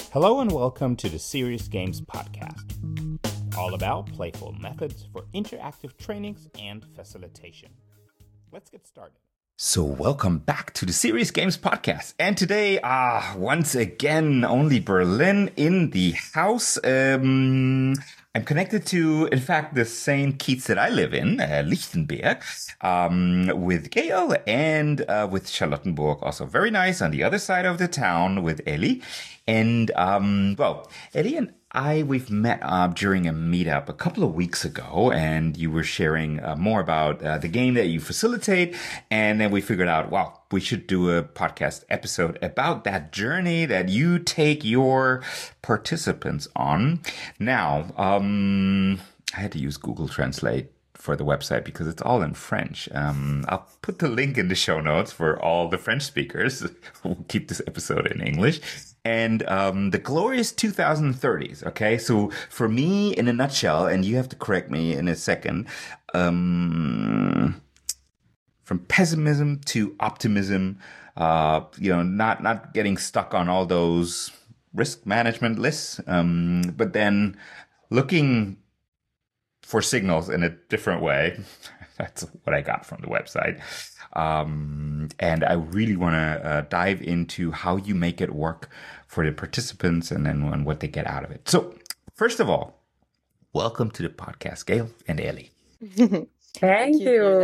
Hello and welcome to the Serious Games Podcast, all about playful methods for interactive trainings and facilitation. Let's get started. So welcome back to the Serious Games Podcast. And today, once again, only Berlin in the house. I'm connected to, in fact, the same Kiez that I live in, Lichtenberg, with Gail and with Charlottenburg. Also very nice on the other side of the town with Ellie. And, Ellie and we've met during a meetup a couple of weeks ago, and you were sharing more about the game that you facilitate. And then we figured out, wow, we should do a podcast episode about that journey that you take your participants on. Now, I had to use Google Translate for the website because it's all in French. I'll put the link in the show notes for all the French speakers who keep this episode in English. And the glorious 2030s, okay? So for me, in a nutshell, and you have to correct me in a second, from pessimism to optimism, not getting stuck on all those risk management lists, but then looking for signals in a different way. That's what I got from the website. And I really want to dive into how you make it work for the participants and then what they get out of it. So first of all, welcome to the podcast, Gail and Ellie. Thank you.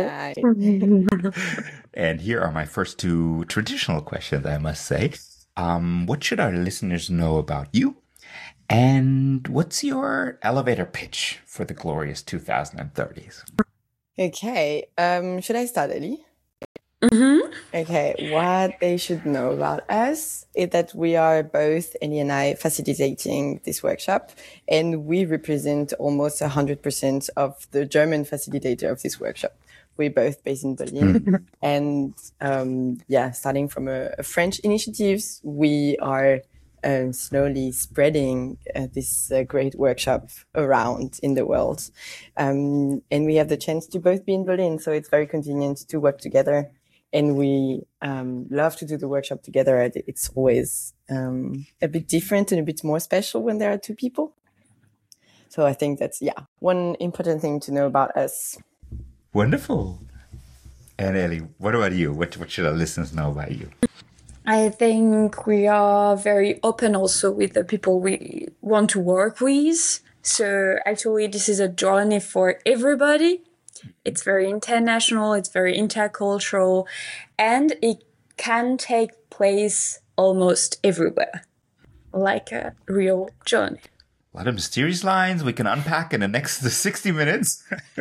And here are my first two traditional questions, I must say. What should our listeners know about you? And what's your elevator pitch for the glorious 2030s? Okay. Should I start, Ellie? Mm-hmm. Okay. What they should know about us is that we are both, Ellie and I, facilitating this workshop, and we represent almost 100% of the German facilitator of this workshop. We're both based in Berlin. And, starting from a French initiatives, we are slowly spreading this great workshop around in the world. And we have the chance to both be in Berlin, so it's very convenient to work together. And we love to do the workshop together. It's always a bit different and a bit more special when there are two people. So I think that's, one important thing to know about us. Wonderful. And Ellie, what about you? What should our listeners know about you? I think we are very open also with the people we want to work with. So actually, this is a journey for everybody. It's very international, it's very intercultural, and it can take place almost everywhere, like a real journey. A lot of mysterious lines we can unpack in the next 60 minutes.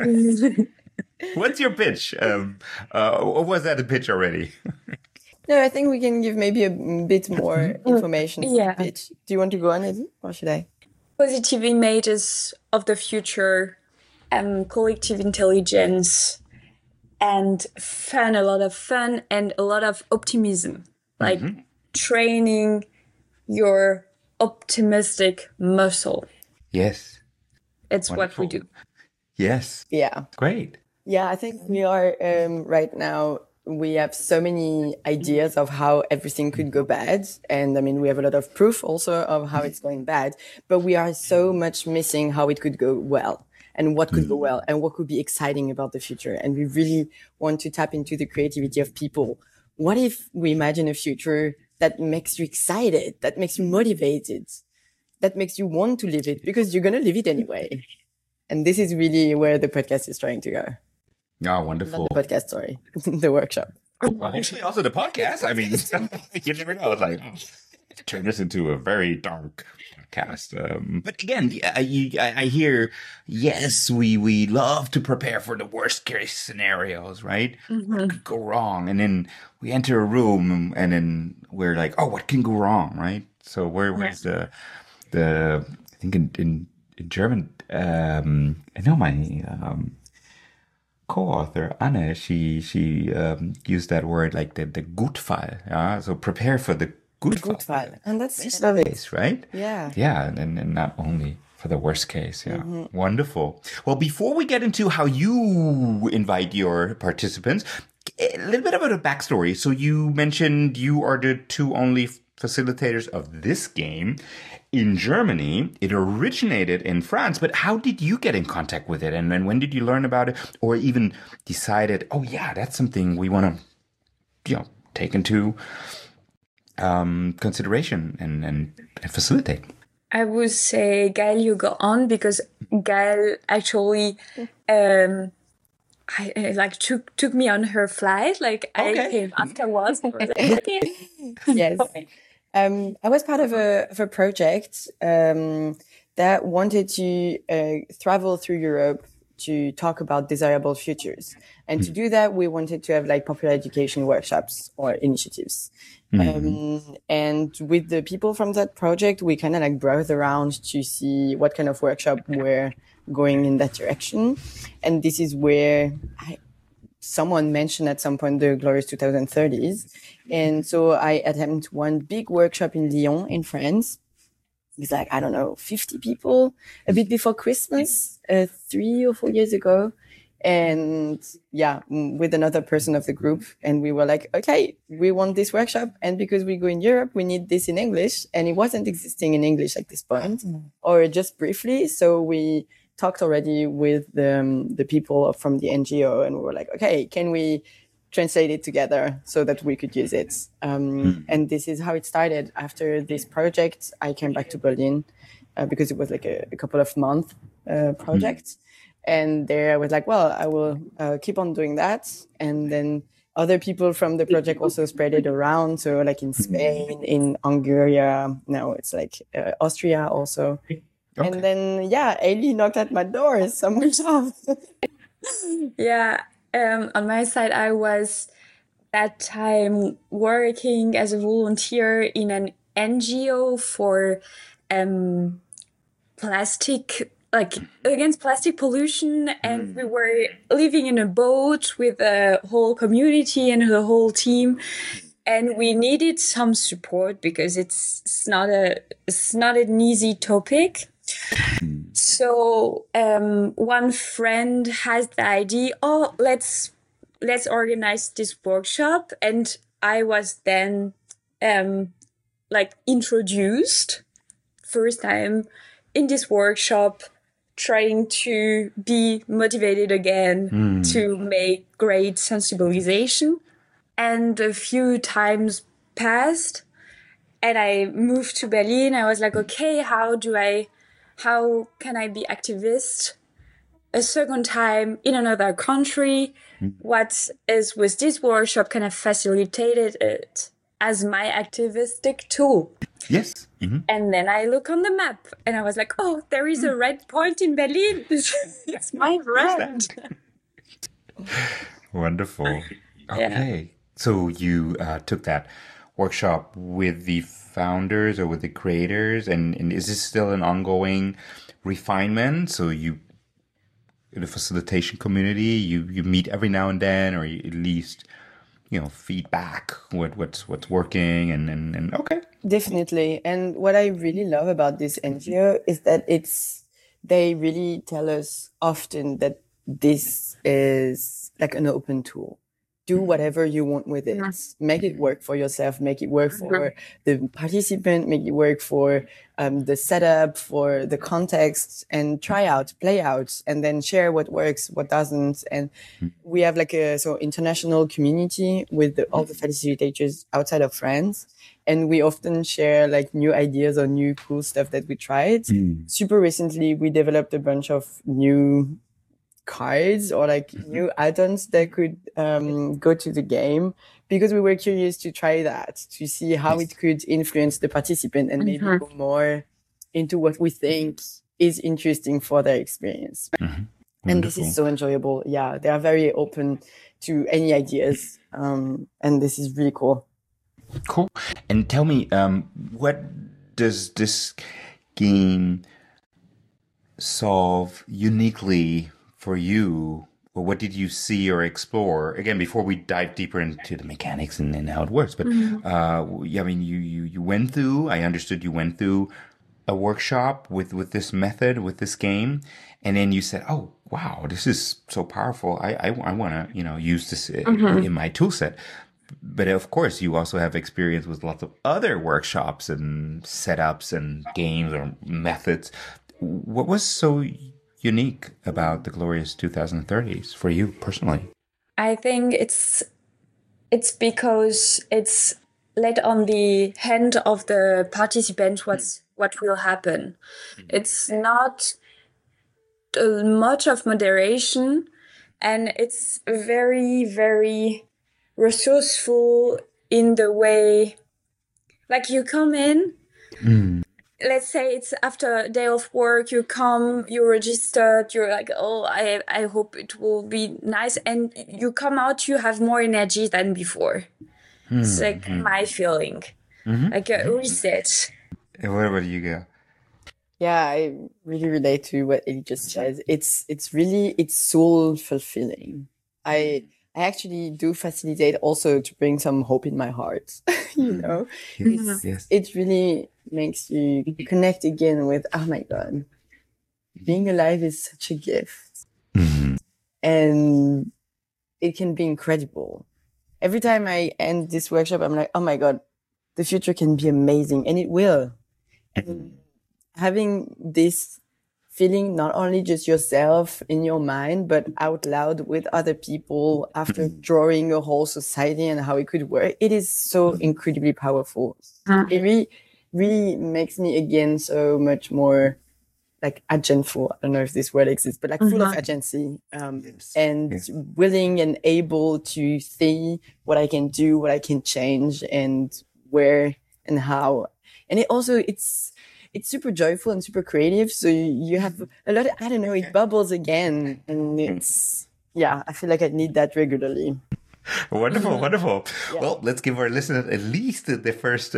What's your pitch? Or was that a pitch already? No, I think we can give maybe a bit more information for the pitch. Do you want to go on, Eddie, or should I? Positive images of the future, collective intelligence, and fun, a lot of fun and a lot of optimism. Like training your optimistic muscle. Yes. It's Wonderful. what we do. Yes. Yeah. Great. Yeah, I think we are right now. We have so many ideas of how everything could go bad. And I mean, we have a lot of proof also of how it's going bad, but we are so much missing how it could go well and what could go well and what could be exciting about the future. And we really want to tap into the creativity of people. What if we imagine a future that makes you excited, that makes you motivated, that makes you want to live it because you're going to live it anyway. And this is really where the podcast is trying to go. Oh, wonderful. Not the podcast, sorry. The workshop. Well, actually, also the podcast. I mean, you never know. It's like, turn this into a very dark podcast. But again, I hear, yes, we love to prepare for the worst case scenarios, right? What could go wrong? And then we enter a room and then we're like, oh, what can go wrong, right? So where's the I think in German, I know my co-author Anne, she used that word like the Gutfall. Yeah, so prepare for the Gutfall. And that's best case, right? Yeah. Yeah, and not only for the worst case. Yeah, wonderful. Well, before we get into how you invite your participants, a little bit about a backstory. So you mentioned you are the two only facilitators of this game in Germany. It originated in France, but how did you get in contact with it? And then when did you learn about it, or even decided, oh yeah, that's something we want to, take into consideration and facilitate? I would say, Gaëlle, you go on, because Gaëlle actually took me on her flight. Like, I came afterwards. Yes. I was part of a project that wanted to travel through Europe to talk about desirable futures. And to do that, we wanted to have like popular education workshops or initiatives. And with the people from that project, we kind of like browsed around to see what kind of workshop were going in that direction. And this is where someone mentioned at some point the glorious 2030s. And so I attended one big workshop in Lyon in France. It's like, I don't know, 50 people a bit before Christmas, 3 or 4 years ago. And with another person of the group. And we were like, okay, we want this workshop. And because we go in Europe, we need this in English. And it wasn't existing in English at this point, or just briefly. So we talked already with the people from the NGO, and we were like, okay, can we translate it together so that we could use it? And this is how it started. After this project, I came back to Berlin because it was like a couple of month project. And there I was like, well, I will keep on doing that. And then other people from the project also spread it around. So like in Spain, in Hungary, now it's like Austria also. Okay. And then, Ailey knocked at my door. Someone on my side, I was that time working as a volunteer in an NGO for plastic, like against plastic pollution. And we were living in a boat with a whole community and the whole team. And we needed some support because it's not an easy topic. So one friend has the idea, let's organize this workshop. And I was then introduced first time in this workshop, trying to be motivated again to make great sensibilization. And a few times passed and I moved to Berlin. I was like, okay, how can I be activist a second time in another country? What is with this workshop kind of facilitated it as my activistic tool? Yes. And then I look on the map and I was like, oh, there is a red point in Berlin. It's my red. Wonderful. Okay. So you took that workshop with the founders or with the creators, and is this still an ongoing refinement? So you, in the facilitation community, you meet every now and then, or you at least, feedback what's working and okay. Definitely. And what I really love about this NGO is that they really tell us often that this is like an open tool. Do whatever you want with it. Make it work for yourself. Make it work for the participant. Make it work for the setup, for the context, and try out, play out, and then share what works, what doesn't. And we have like a international community with all the facilitators outside of France. And we often share like new ideas or new cool stuff that we tried. Super recently, we developed a bunch of new cards or like new add-ons that could go to the game because we were curious to try that, to see how it could influence the participant and maybe go more into what we think is interesting for their experience. And this is so enjoyable. Yeah, they are very open to any ideas. And this is really cool. Cool. And tell me, what does this game solve uniquely for you, or what did you see or explore? Again, before we dive deeper into the mechanics and how it works, but you went through. I understood you went through a workshop with this method, with this game, and then you said, "Oh, wow, this is so powerful. I want to use this in my tool set." But of course, you also have experience with lots of other workshops and setups and games or methods. What was so unique about the Glorious 2030s for you personally? I think it's because it's let on the hand of the participants what will happen. It's not much of moderation, and it's very, very resourceful in the way, like you come in, let's say it's after a day of work, you come, you registered, you're like, oh, I hope it will be nice. And you come out, you have more energy than before. It's like my feeling, like a reset. What about you, Gail? Yeah, I really relate to what Ellie just said. It's soul fulfilling. I actually do facilitate also to bring some hope in my heart. Yes. It really makes you connect again with, oh my God, being alive is such a gift. And it can be incredible. Every time I end this workshop, I'm like, oh my God, the future can be amazing. And it will. And having this feeling, not only just yourself in your mind, but out loud with other people after drawing a whole society and how it could work, it is so incredibly powerful. It really makes me again so much more like agentful. I don't know if this word exists, but like full of agency, willing and able to see what I can do, what I can change, and where and how. And it's super joyful and super creative. So you have a lot of, I don't know, it bubbles again. And I feel like I need that regularly. Wonderful, wonderful. Yeah. Well, let's give our listeners at least the first,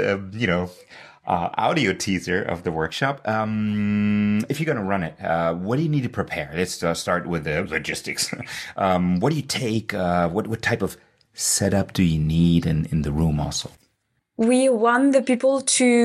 audio teaser of the workshop. If you're going to run it, what do you need to prepare? Let's start with the logistics. What do you take? What type of setup do you need in the room also? We want the people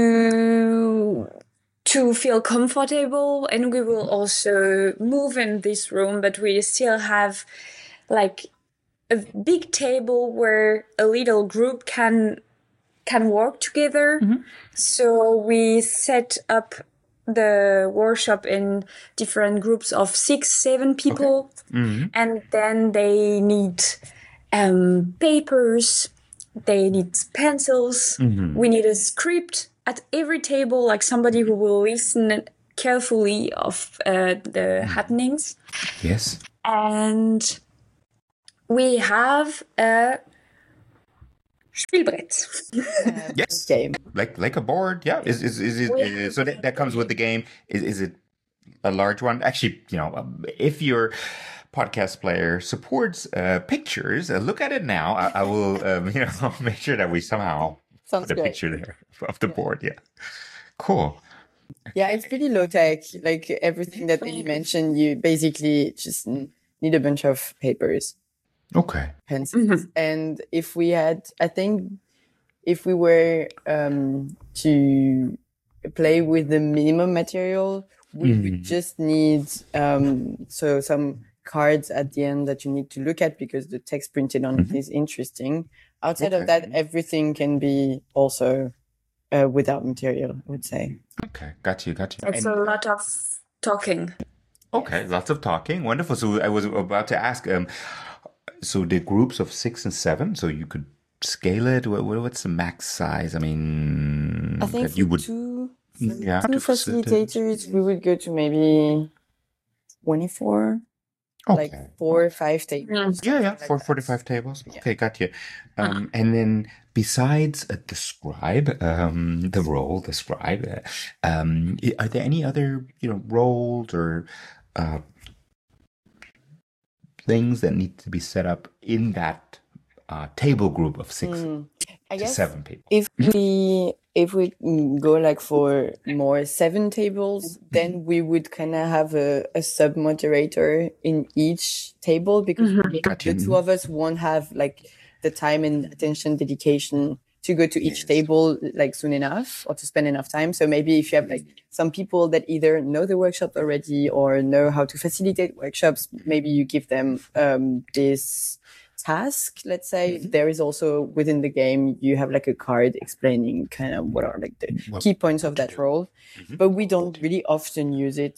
to feel comfortable, and we will also move in this room, but we still have like a big table where a little group can work together. So we set up the workshop in different groups of 6-7 people. Okay. And then they need papers, they need pencils, we need a script at every table, like somebody who will listen carefully of the happenings. Yes. And we have a Spielbrett. Yes. Game. Like a board. Yeah. Is it so that comes with the game? Is it a large one? Actually, if your podcast player supports pictures, look at it now. I will make sure that we somehow put a picture there of the board. Yeah. Cool. Yeah, it's pretty low tech. Like everything that you mentioned, you basically just need a bunch of papers. Okay. Pencils. And if we were to play with the minimum material, we would just need some cards at the end that you need to look at because the text printed on it is interesting. Outside of that, everything can be also without material, I would say. Okay, got you. It's a lot of talking. Okay, lots of talking. Wonderful. So I was about to ask, so the groups of 6 and 7, so you could scale it. What's the max size? I mean, I think you would two facilitators, we would go to maybe 24. Okay. Like 4 or 5 tables. Yeah. 45 tables. Yeah. Okay, got you. And then besides the scribe, the scribe, are there any other, roles or things that need to be set up in that table group of 6 to 7 people? If we go like for more 7 tables, then we would kind of have a sub moderator in each table because the two of us won't have like the time and attention dedication to go to each table like soon enough or to spend enough time. So maybe if you have like some people that either know the workshop already or know how to facilitate workshops, maybe you give them this task, let's say, there is also within the game, you have like a card explaining kind of what are like the key points of that role, but we don't really often use it.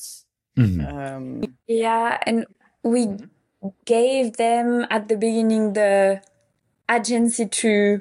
Yeah, and we gave them at the beginning the agency to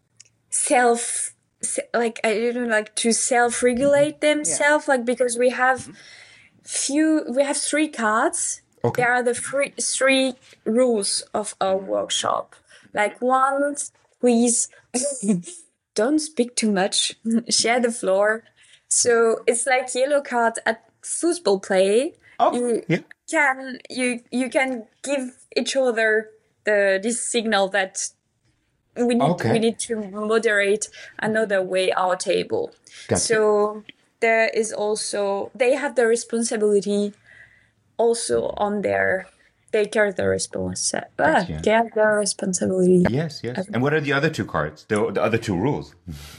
to self-regulate themselves, like, because we have three cards. Okay. There are the three rules of our workshop. Like, one, please don't speak too much, share the floor. So it's like yellow card at football play. You can give each other this signal that we need to moderate another way our table. Gotcha. So there is also, they have the responsibility also on they carry the responsibility. Yes. And what are the other two cards? The other two rules?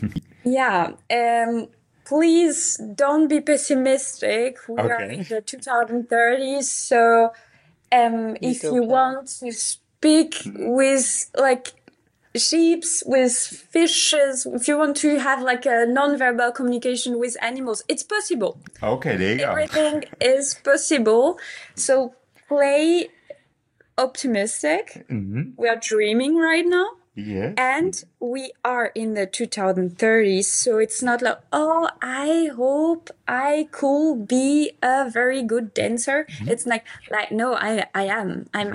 Please don't be pessimistic. We are in the 2030s, so if you want to speak with like sheeps, with fishes, if you want to have like a non-verbal communication with animals, it's possible. Okay, there you go. Everything is possible. So play optimistic. We are dreaming right now. Yeah. And we are in the 2030s, so it's not like, oh, I hope I could be a very good dancer. It's like no, I am. I'm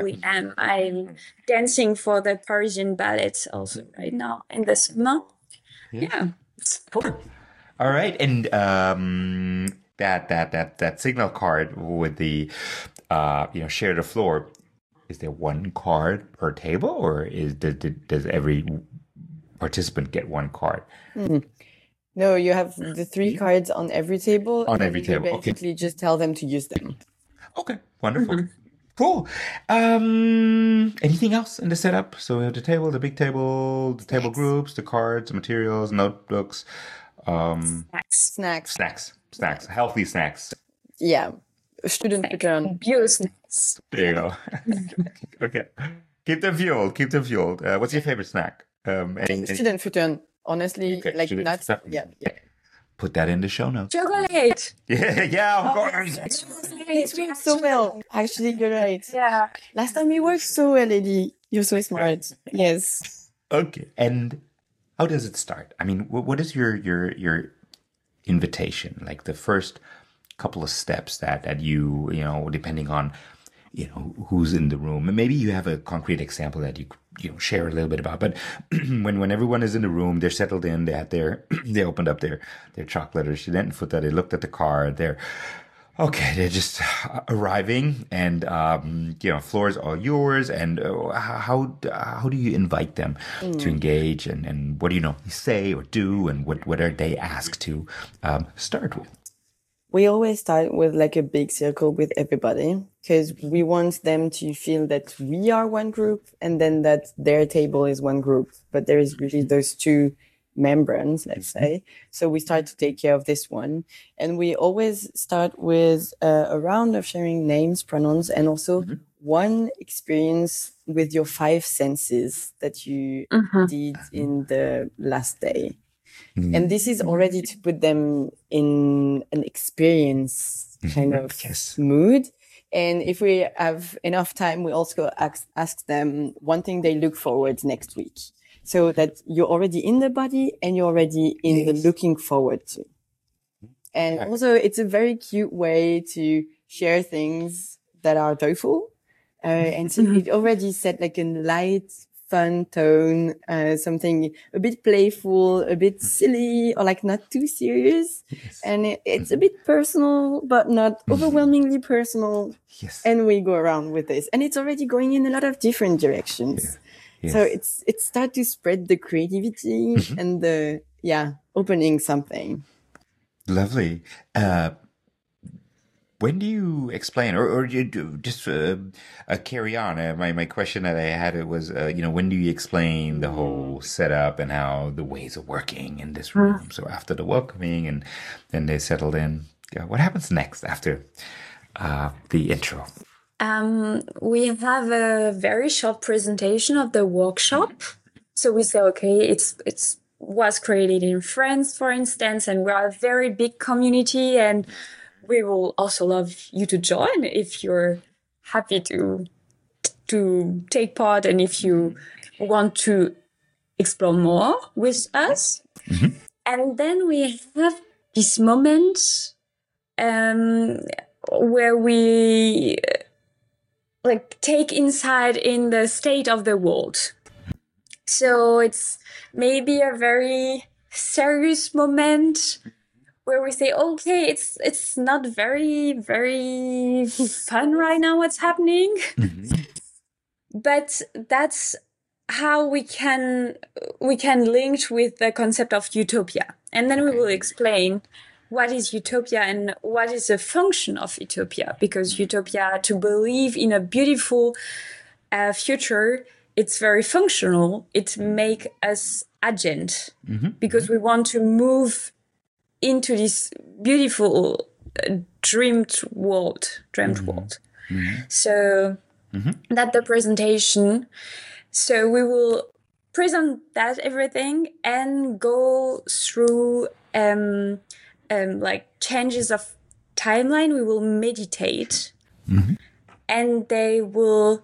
dancing for the Parisian ballet also right now in the summer. Yeah. Cool. All right. And that signal card with the share the floor. Is there one card per table, or does every participant get one card? No, you have the three cards on every table. On every table, basically just tell them to use them. Okay, wonderful. Cool. Anything else in the setup? So we have the table, the big table, the table groups, the cards, the materials, notebooks. Snacks. Healthy snacks. Yeah. Student return. Snacks. There you go. Okay. Keep them fueled. What's your favorite snack? Student return. Honestly, nuts. Yeah. Put that in the show notes. Chocolate. Yeah, of course. It works so well. Actually, you're right. Yeah. Last time it worked so well, Eddie. You're so smart. Yes. Okay. And how does it start? I mean, what is your invitation? Like the first couple of steps that you depending on who's in the room, and maybe you have a concrete example that you share a little bit about. But when everyone is in the room, they're settled in, they had they opened up their chocolate or Studentenfutter, they looked at the card, they're just arriving, and floor is all yours. And how do you invite them to engage, and what do you say or do, and what are they asked to start with? We always start with like a big circle with everybody, because we want them to feel that we are one group and then that their table is one group. But there is really those two membranes, let's say. So we start to take care of this one. And we always start with a round of sharing names, pronouns, and also one experience with your 5 senses that you did in the last day. And this is already to put them in an experience kind of mood. And if we have enough time, we also ask them one thing they look forward next week, so that you're already in the body and you're already in the looking forward to. And also it's a very cute way to share things that are joyful. And so it already set like a light, fun tone, something a bit playful, a bit silly, or like not too serious. And it's a bit personal, but not overwhelmingly personal. And we go around with this, and it's already going in a lot of different directions. So it starts to spread the creativity and the opening something. Lovely. When do you explain, or you do just carry on? My question that I had was, when do you explain the whole setup and how the ways of working in this room? So after the welcoming and then they settled in, what happens next after the intro? we have a very short presentation of the workshop. So we say, okay, it's was created in France, for instance, and we are a very big community, and we will also love you to join if you're happy to take part and if you want to explore more with us. Mm-hmm. And then we have this moment where we take insight in the state of the world. So it's maybe a very serious moment where we say, okay, it's not very, very fun right now what's happening. Mm-hmm. But that's how we can link with the concept of utopia. And then we will explain what is utopia and what is the function of utopia. Because utopia, to believe in a beautiful future, it's very functional. It makes us agent because we want to move into this beautiful dreamed world. Mm-hmm. So that's the presentation. So we will present that everything and go through changes of timeline. We will meditate, and they will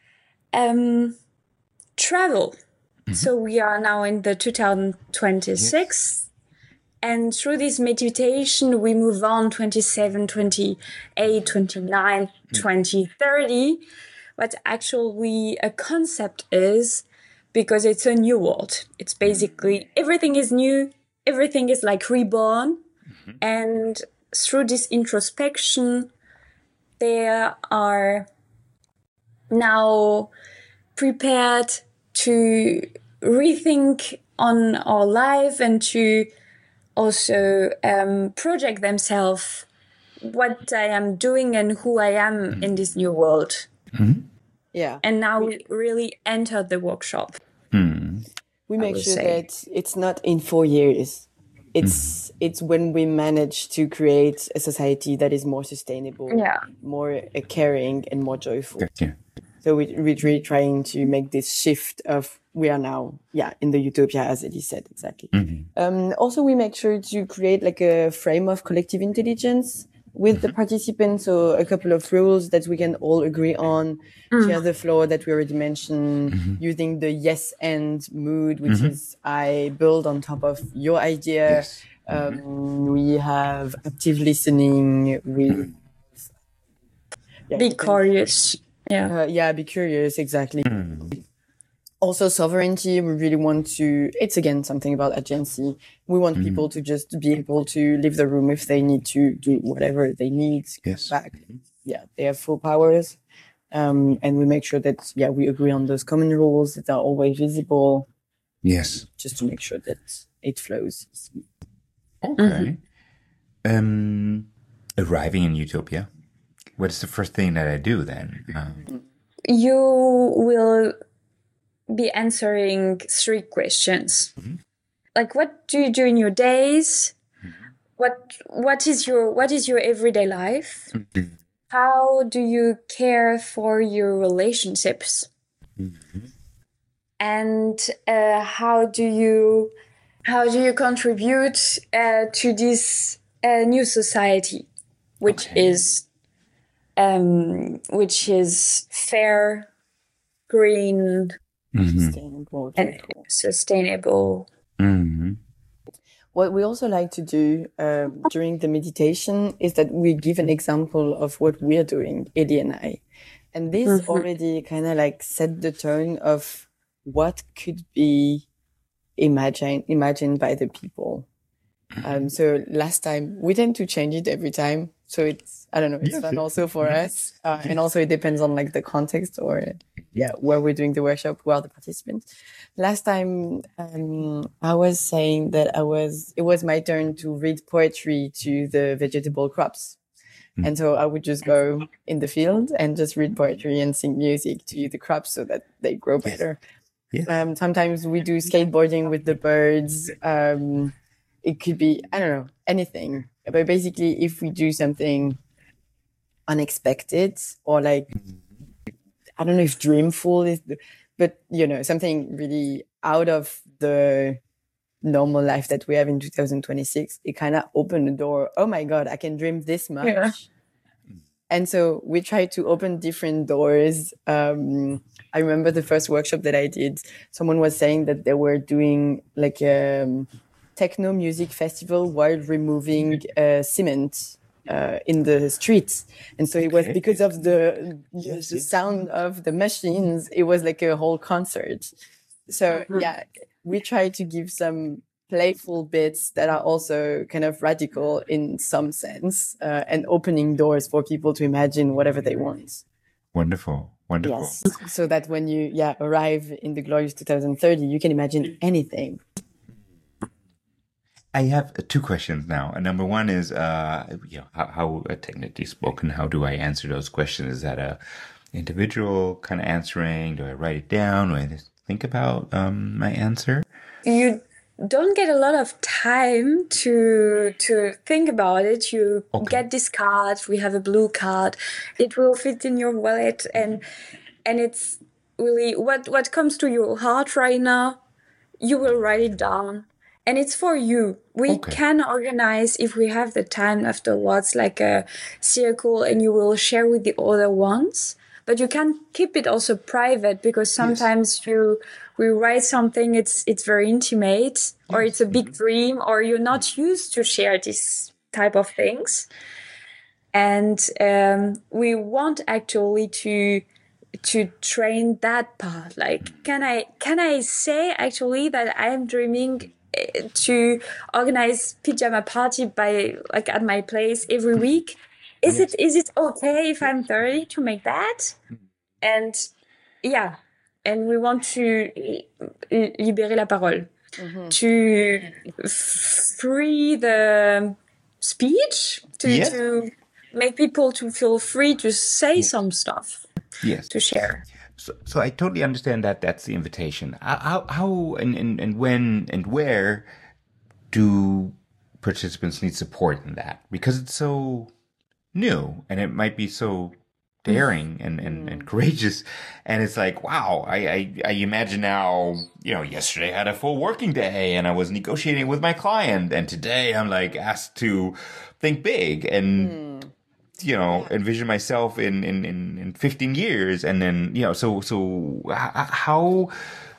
travel. Mm-hmm. So we are now in the 2026. Yes. And through this meditation, we move on 27, 28, 29, 2030. What actually a concept is, because it's a new world. It's basically everything is new. Everything is like reborn. Mm-hmm. And through this introspection, they are now prepared to rethink on our life and to also project themselves what I am doing and who I am in this new world. Mm-hmm. Yeah. And now we really enter the workshop. We make sure that it's not in 4 years. It's when we manage to create a society that is more sustainable, more caring and more joyful. Yeah. So we're really trying to make this shift of we are now, in the utopia, as Eddie said, exactly. Mm-hmm. Also, we make sure to create like a frame of collective intelligence with the participants. So a couple of rules that we can all agree on, share the floor that we already mentioned, using the yes and mood, which is I build on top of your idea. Yes. We have active listening. We be curious. Be curious. Exactly. Also sovereignty. We really want to, it's again something about agency. We want people to just be able to leave the room if they need to do whatever they need. Yes. Back. Yeah. They have full powers. And we make sure that, we agree on those common rules that are always visible. Yes. Just to make sure that it flows. Okay. Arriving in utopia. What is the first thing that I do then? You will be answering 3 questions. Like, what do you do in your days? What is your everyday life? How do you care for your relationships? And how do you contribute to this new society, which is fair, green, sustainable. What we also like to do during the meditation is that we give an example of what we are doing, Eddie and I. And this already kind of like set the tone of what could be imagined by the people. So last time, we tend to change it every time. So it's, I don't know, it's fun also for us. And also it depends on like the context or where we're doing the workshop, who are the participants. Last time, I was saying that it was my turn to read poetry to the vegetable crops. And so I would just go in the field and just read poetry and sing music to the crops so that they grow better. Yes. Sometimes we do skateboarding with the birds. It could be, I don't know, anything. But basically, if we do something unexpected, or like, I don't know if dreamful is, but something really out of the normal life that we have in 2026. It kind of opened the door. Oh my God, I can dream this much. Yeah. And so we tried to open different doors. I remember the first workshop that I did, someone was saying that they were doing like a techno music festival while removing cement in the streets. And so it was because of the sound of the machines, it was like a whole concert. So yeah, we try to give some playful bits that are also kind of radical in some sense, and opening doors for people to imagine whatever they want. Wonderful. Yes. So that when you arrive in the glorious 2030, you can imagine anything. I have two questions now. Number one is, how technically spoken, how do I answer those questions? Is that a individual kind of answering? Do I write it down? Do I just think about my answer? You don't get a lot of time to think about it. You get this card. We have a blue card. It will fit in your wallet, and it's really what comes to your heart right now. You will write it down, and it's for you. We can organize, if we have the time afterwards, like a circle, and you will share with the other ones. But you can keep it also private, because sometimes we write something, it's very intimate, or it's a big dream, or you're not used to share this type of things. And we want actually to train that part. Like, can I say actually that I am dreaming to organize pyjama party at my place every week? Is it okay if I'm 30 to make that? And and we want to libérer la parole, to free the speech, to make people to feel free to say some stuff, to share. So I totally understand that that's the invitation. How and when and where do participants need support in that? Because it's so new, and it might be so daring and courageous, and it's like, wow, I imagine now, yesterday I had a full working day and I was negotiating with my client, and today I'm like asked to think big and envision myself in 15 years, and then so how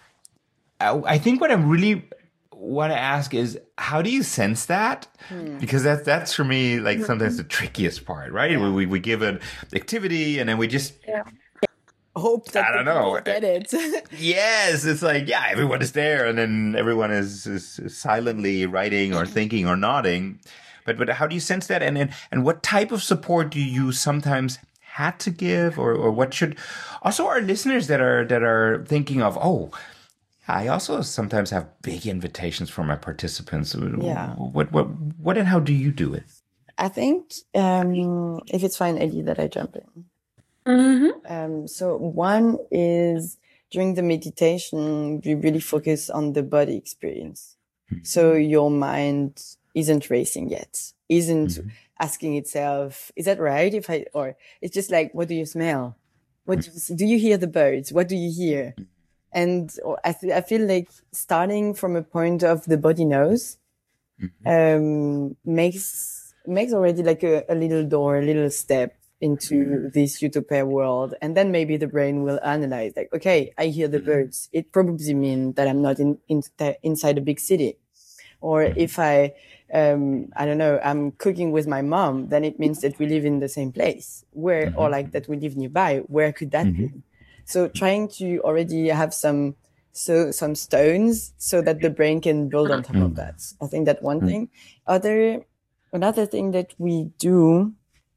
I think what I'm really want to ask is, how do you sense that? Because that's for me, like, sometimes the trickiest part, right? We give an activity and then we just hope that people get it. Yes, it's like, everyone is there, and then everyone is silently writing or thinking or nodding. But how do you sense that? And what type of support do you sometimes had to give, or what should also our listeners that are thinking of, I also sometimes have big invitations for my participants. Yeah. What and how do you do it? I think, if it's fine, Ellie, that I jump in. Mm-hmm. So one is, during the meditation, we really focus on the body experience. So your mind isn't racing yet, isn't asking itself, is that right? Or it's just like, what do you smell? Do you hear the birds? What do you hear? And I feel like starting from a point of the body knows, makes already like a little door, a little step into this utopia world. And then maybe the brain will analyze, like, okay, I hear the birds. It probably means that I'm not inside a big city. Or if I don't know, I'm cooking with my mom, then it means that we live in the same place. Where, or like that we live nearby. Where could that be? So trying to already have some stones so that the brain can build on top of that. I think that one thing. Another thing that we do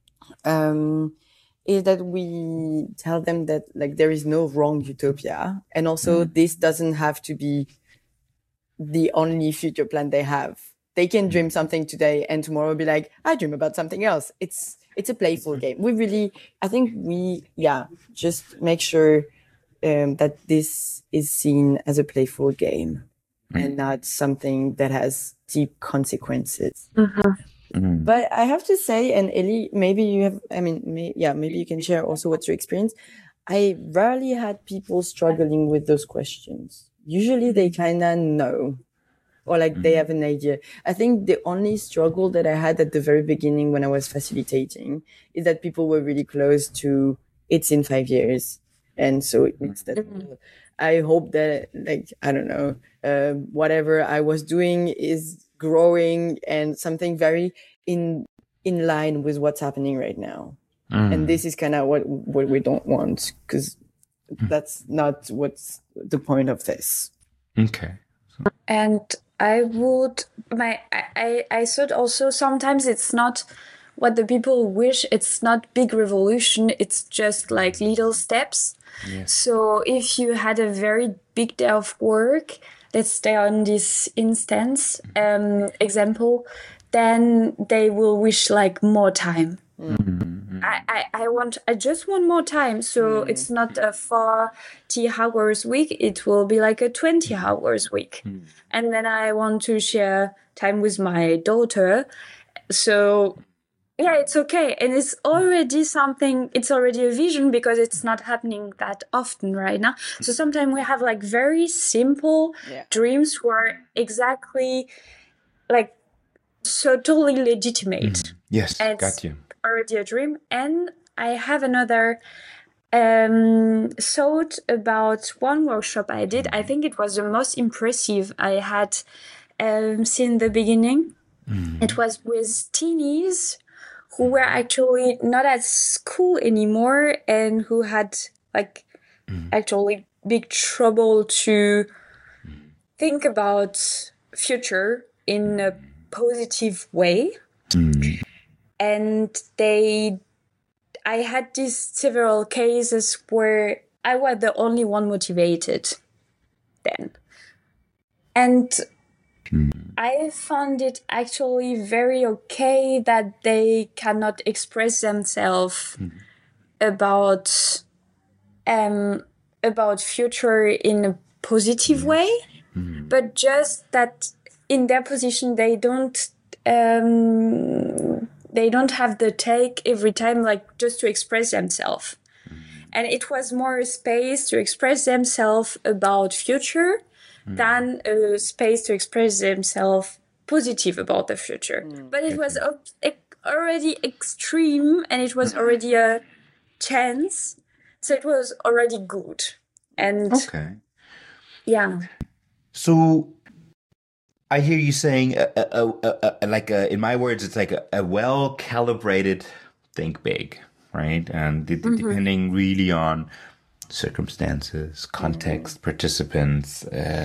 is that we tell them that, like, there is no wrong utopia, and also this doesn't have to be the only future plan they have. They can dream something today and tomorrow be like, I dream about something else. It's a playful game. I think we just make sure that this is seen as a playful game and not something that has deep consequences. But I have to say, and Ellie, maybe you have, maybe you can share also what's your experience. I rarely had people struggling with those questions. Usually they kind of know, or like they have an idea. I think the only struggle that I had at the very beginning when I was facilitating is that people were really close to it's in 5 years. And so it means that I hope that, like, I don't know, whatever I was doing is growing and something very in line with what's happening right now. And this is kind of what we don't want, because that's not what's the point of this. Okay. And I thought also sometimes it's not what the people wish. It's not big revolution. It's just like little steps. Yes. So if you had a very big day of work, let's stay on this instance example, then they will wish like more time. I just want more time. So it's not a 40 hours week. It will be like a 20 hours week. And then I want to share time with my daughter. So yeah, it's okay. And it's already something, it's already a vision because it's not happening that often right now. So sometimes we have like very simple dreams who are exactly like so totally legitimate. Yes, got you. Already a dream. And I have another thought about one workshop I did. I think it was the most impressive I had since the beginning. It was with teenies who were actually not at school anymore and who had like actually big trouble to think about future in a positive way. And I had these several cases where I was the only one motivated then. And I found it actually very okay that they cannot express themselves about future in a positive way, but just that in their position they don't have the take every time, like just to express themselves. And it was more a space to express themselves about future than a space to express themselves positive about the future. But it was already extreme and it was already a chance. So it was already good. And yeah. So I hear you saying, in my words, it's like a well-calibrated think big, right? And depending really on circumstances, context, participants,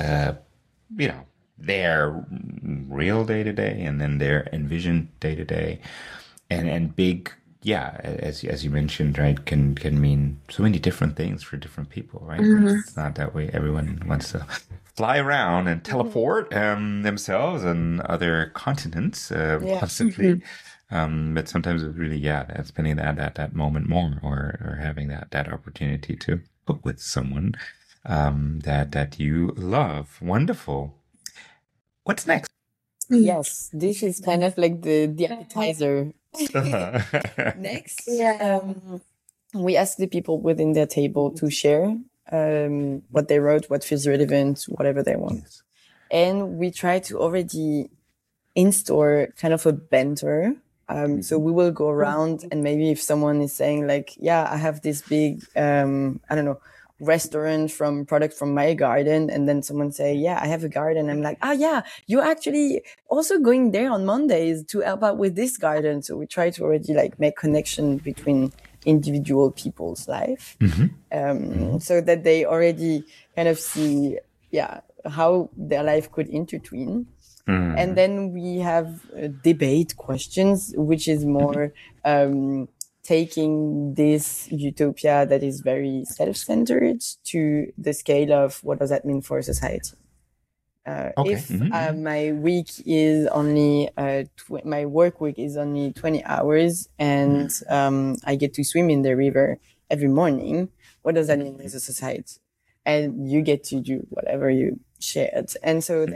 their real day-to-day and then their envisioned day-to-day. And big, as you mentioned, right, can mean so many different things for different people, right? It's not that way. Everyone wants to fly around and teleport themselves and other continents constantly. But sometimes it's really, spending that moment more or having that opportunity to book with someone that you love. Wonderful. What's next? Yes, this is kind of like the appetizer. Next, we ask the people within their table to share what they wrote, what feels relevant, whatever they want. Yes. And we try to already install kind of a banter. So we will go around and maybe if someone is saying like, I have this big, restaurant product from my garden. And then someone say, I have a garden. I'm like, you're actually also going there on Mondays to help out with this garden. So we try to already like make connection between individual people's life, so that they already kind of see, how their life could intertwine. And then we have debate questions, which is more taking this utopia that is very self-centered to the scale of what does that mean for society. If my week is only my work week is only 20 hours and I get to swim in the river every morning, what does that mean as a society? And you get to do whatever you shared. And so then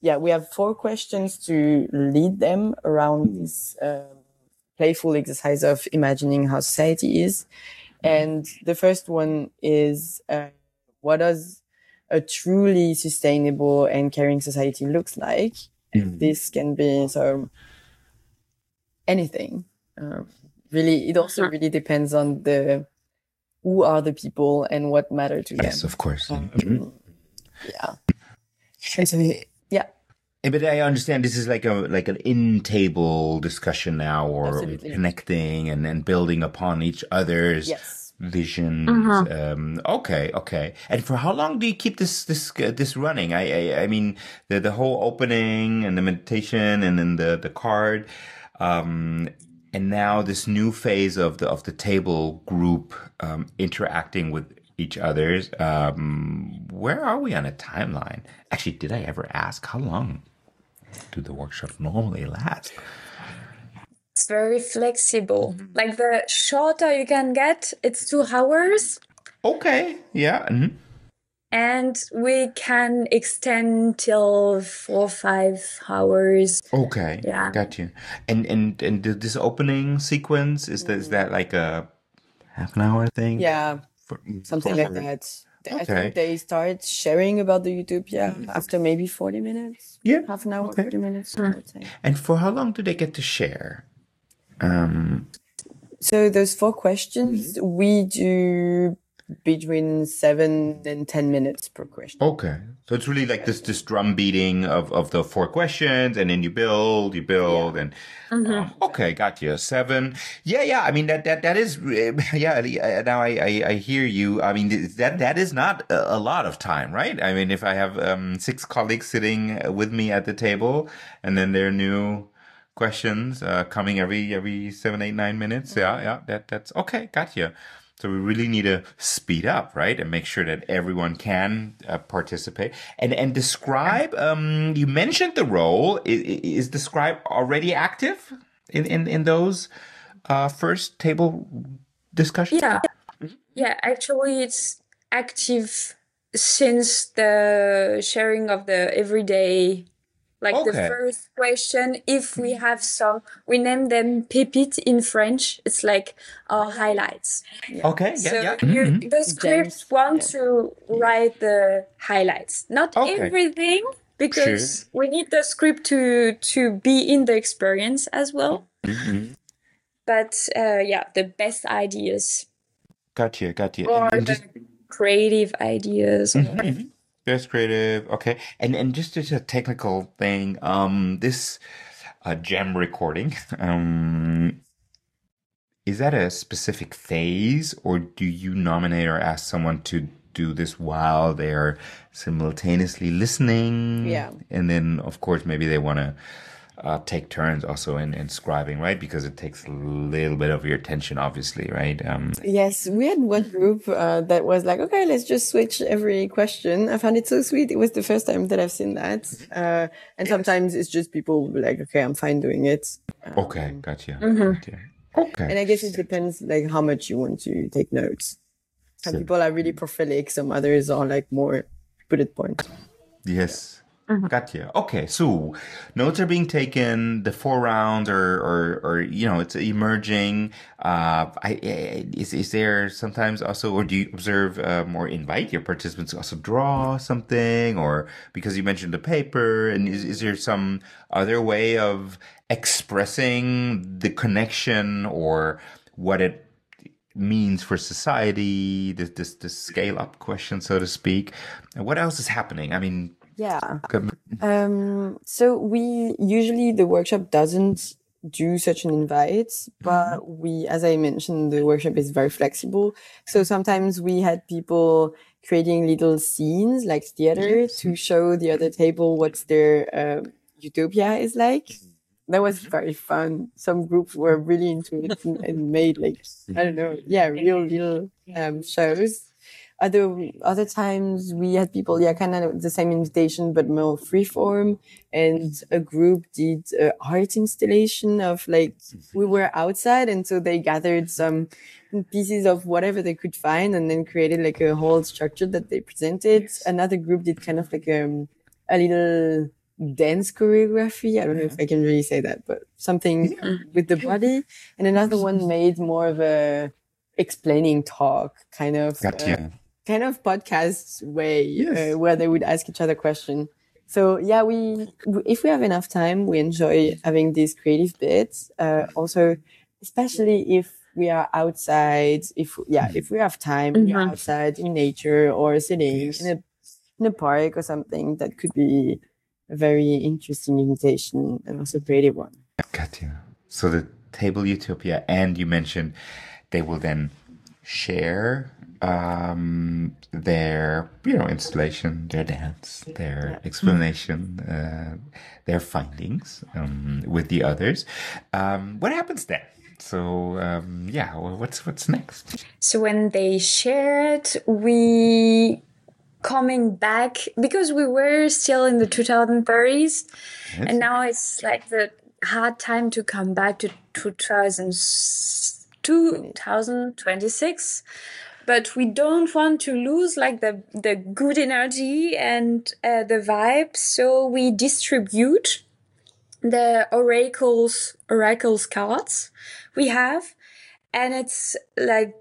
we have 4 questions to lead them around this playful exercise of imagining how society is. And the first one is, what does a truly sustainable and caring society looks like? This can be anything. Really, it also really depends on who are the people and what matter to them. Yes, of course. Yeah. And so, yeah. But I understand this is like an in-table discussion now, or Absolutely. connecting and building upon each other's visions. Okay. And for how long do you keep this running? I mean, the whole opening and the meditation and then the card, and now this new phase of the table group interacting with each other's. Where are we on a timeline? Actually, did I ever ask how long do the workshops normally last? It's very flexible. Like the shorter you can get, it's 2 hours. Okay. Yeah. Mm-hmm. And we can extend till 4 or 5 hours. Okay. Yeah. Got you. And this opening sequence, is that like a half an hour thing? Yeah. Something like that. Okay. I think they start sharing about the Utopia after maybe 40 minutes. Yeah. Half an hour, 40 minutes, I would say. And for how long do they get to share? So those 4 questions, we do between 7 and 10 minutes per question. Okay. So it's really like this drum beating of the 4 questions, and then you build and okay, got you. 7. Yeah. I mean that is now I hear you. I mean that is not a lot of time, right? I mean, if I have 6 colleagues sitting with me at the table, and then there are new questions coming every 7, 8, 9 minutes. That's okay. Got you. So we really need to speed up, right? And make sure that everyone can participate. And Describe, you mentioned the role. Is Describe already active in those first table discussions? Yeah, actually it's active since the sharing of the everyday. Like the first question, if we have we name them pépites in French. It's like our highlights. Okay, So the scripts want to write the highlights, not everything, because we need the script to be in the experience as well. But the best ideas. Got you. Or the creative ideas. That's creative. Okay. And just a technical thing, this gem recording, is that a specific phase, or do you nominate or ask someone to do this while they're simultaneously listening? Yeah. And then, of course, maybe they want to take turns also in scribing, right? Because it takes a little bit of your attention, obviously, right? Yes, we had one group that was like, okay, let's just switch every question. I found it so sweet. It was the first time that I've seen that. And sometimes it's just people like, okay, I'm fine doing it. Okay, gotcha. Okay. And I guess it depends like how much you want to take notes. Some people are really prolific. Some others are like more bullet points. Yes. Gotcha. Okay, so notes are being taken. The 4 rounds or it's emerging. Is there sometimes also, or do you observe or invite your participants to also draw something, or because you mentioned the paper, and is there some other way of expressing the connection or what it means for society? This scale up question, so to speak. And what else is happening? I mean. Yeah. So the workshop doesn't do such an invite, but as I mentioned, the workshop is very flexible. So sometimes we had people creating little scenes like theater to show the other table what their utopia is like. That was very fun. Some groups were really into it and made real little shows. Other times we had people, kind of the same invitation, but more freeform. And a group did art installation of we were outside. And so they gathered some pieces of whatever they could find and then created a whole structure that they presented. Another group did kind of a little dance choreography. I don't know if I can really say that, but something with the body. And another one made more of a explaining talk kind of podcast way, where they would ask each other questions. So yeah, if we have enough time, we enjoy having these creative bits. Also, especially if we are outside, if we have time, we are outside in nature or sitting in a park or something, that could be a very interesting invitation and also creative one. Got you. So the Table Utopia, and you mentioned they will then share their installation, their dance, their explanation, their findings with the others. What happens then? So what's next? So when they shared, we coming back, because we were still in the 2030s, and now it's like the hard time to come back to 2026. But we don't want to lose like the good energy and the vibe. So we distribute the oracles cards we have, and it's like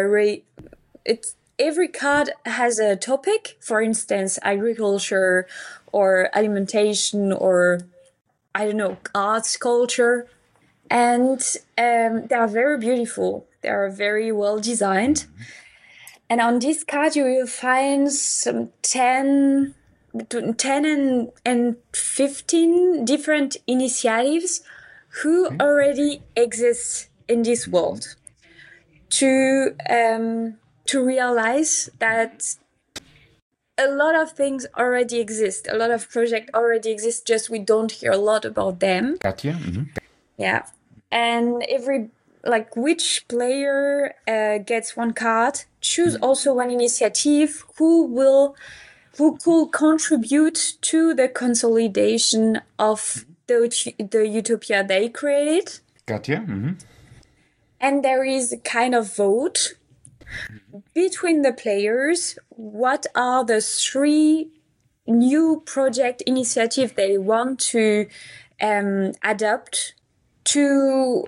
every card has a topic. For instance, agriculture or alimentation, or I don't know, arts, culture, and they are very beautiful. They are very well designed. And on this card, you will find some between 10 and 15 different initiatives who already exist in this world. To realize that a lot of things already exist, a lot of projects already exist, just we don't hear a lot about them. Got you. Mm-hmm. Yeah. And which player gets one card, choose also one initiative who could contribute to the consolidation of the utopia they created. Got you. Mm-hmm. And there is a kind of vote between the players. What are the 3 new project initiatives they want to adopt to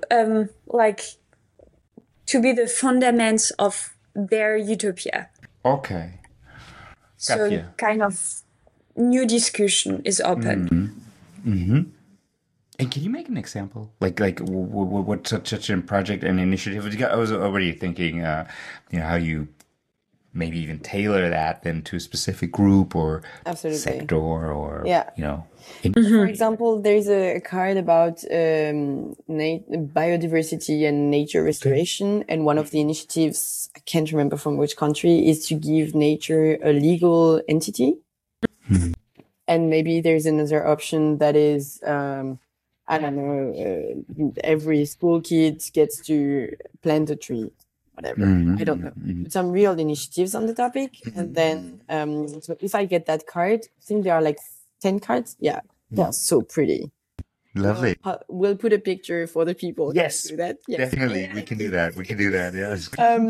to be the fundamentals of their utopia? Okay. So kind of new discussion is open. Mm-hmm. Mm-hmm. And can you make an example? Like what such a project and initiative? I was already thinking, how you maybe even tailor that then to a specific group or sector or, For example, there's a card about biodiversity and nature restoration. And one of the initiatives, I can't remember from which country, is to give nature a legal entity. Mm-hmm. And maybe there's another option that is, I don't know, every school kid gets to plant a tree. Whatever. Mm-hmm. I don't know. Mm-hmm. Some real initiatives on the topic. Mm-hmm. And then, so if I get that card, I think there are like 10 cards. Yeah. They're so pretty. Lovely. We'll put a picture for the people. Yes. Do that. Yes. Definitely. We can do that. Yes.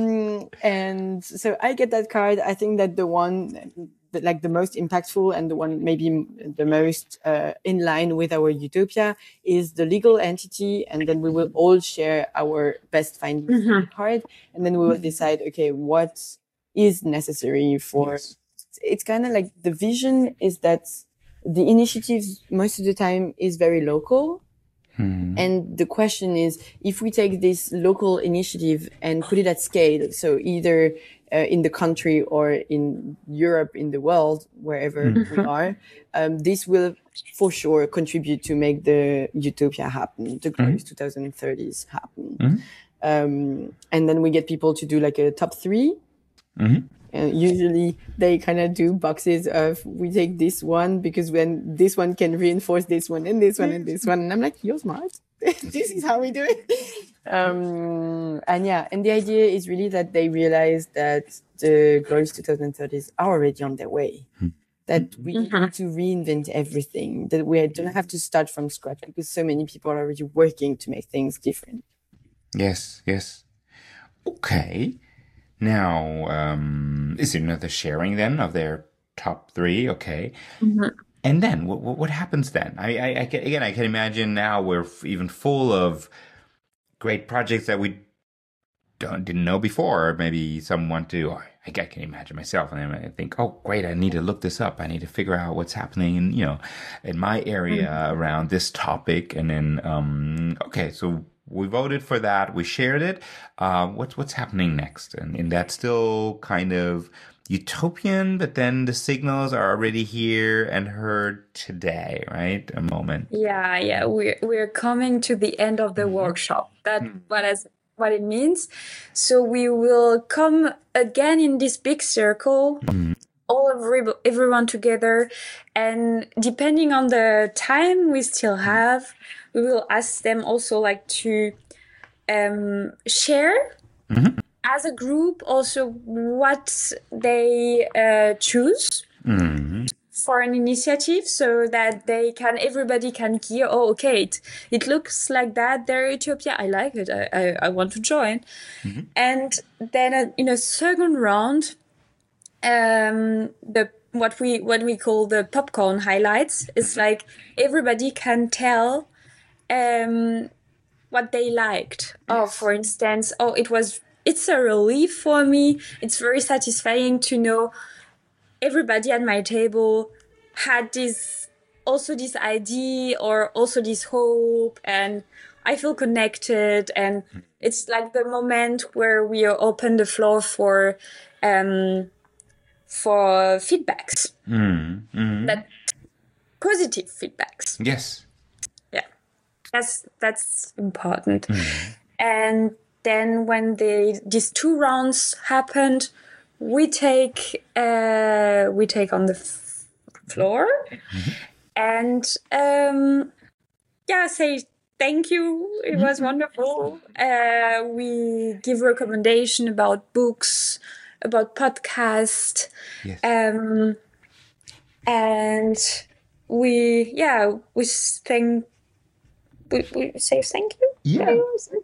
And so I get that card. I think that the one, the most impactful and the one maybe the most in line with our utopia is the legal entity. And then we will all share our best findings card. And then we will decide, okay, what is necessary for... Yes. It's kind of like the vision is that the initiatives most of the time is very local. And the question is, if we take this local initiative and put it at scale, so either in the country or in Europe, in the world, wherever we are, this will for sure contribute to make the utopia happen, the glorious 2030s happen. And then we get people to do like a top 3. And usually they kind of do boxes of, we take this one because when this one can reinforce this one and this one and this one. And I'm like, you're smart. This is how we do it. And the idea is really that they realize that the glorious 2030s are already on their way. That we need to reinvent everything, that we don't have to start from scratch because so many people are already working to make things different. Yes. Okay. Now, is it another sharing then of their top 3? Okay. And then what happens then? I can imagine now we're even full of great projects that we didn't know before. Or maybe someone to, I can imagine myself, and I think, oh, great, I need to look this up. I need to figure out what's happening in my area around this topic. And then, okay, so we voted for that. We shared it. What's happening next? And that's still kind of utopian, but then the signals are already here and heard today, right? A moment. Yeah. We're coming to the end of the workshop. That's what it means. So we will come again in this big circle, all of everyone together, and depending on the time we still have, we will ask them also like to share as a group also what they choose for an initiative, so that everybody can hear, oh, okay, it looks like that, they're Ethiopia, I like it, I want to join. And then in a second round, what we call the popcorn highlights is like everybody can tell what they liked. Oh, for instance, it's a relief for me. It's very satisfying to know everybody at my table had this idea or also this hope, and I feel connected. And it's like the moment where we open the floor for feedbacks, that positive feedbacks. Yes. Yeah, that's important. And then when these two rounds happened, we take on the floor and say thank you. It was wonderful. We give recommendation about books, about podcasts, and we say thank you. Yeah.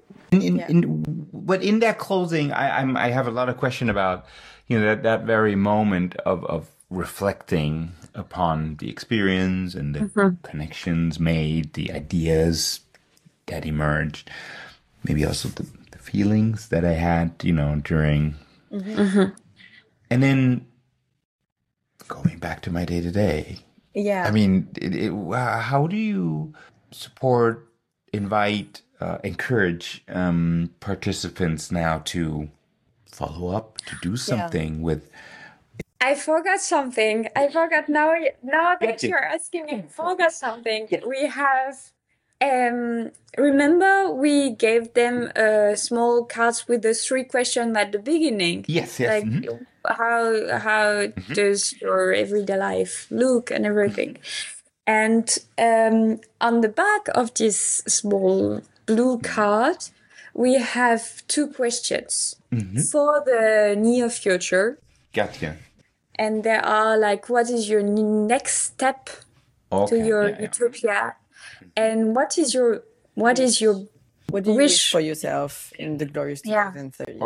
But in that closing, I have a lot of question about that very moment of reflecting upon the experience and the connections made, the ideas that emerged, maybe also the feelings that I had, during, and then going back to my day to day. Yeah. I mean, how do you support, invite, encourage participants now to follow up, to do something with? I forgot something. Now that you're asking me, I forgot something. We have, remember we gave them small cards with the 3 questions at the beginning? Yes. Like, how does your everyday life look and everything? And on the back of this small blue card, we have 2 questions for the near future. Gotcha. And there are like, what is your next step to your utopia? And what do you wish for yourself in the glorious 2030?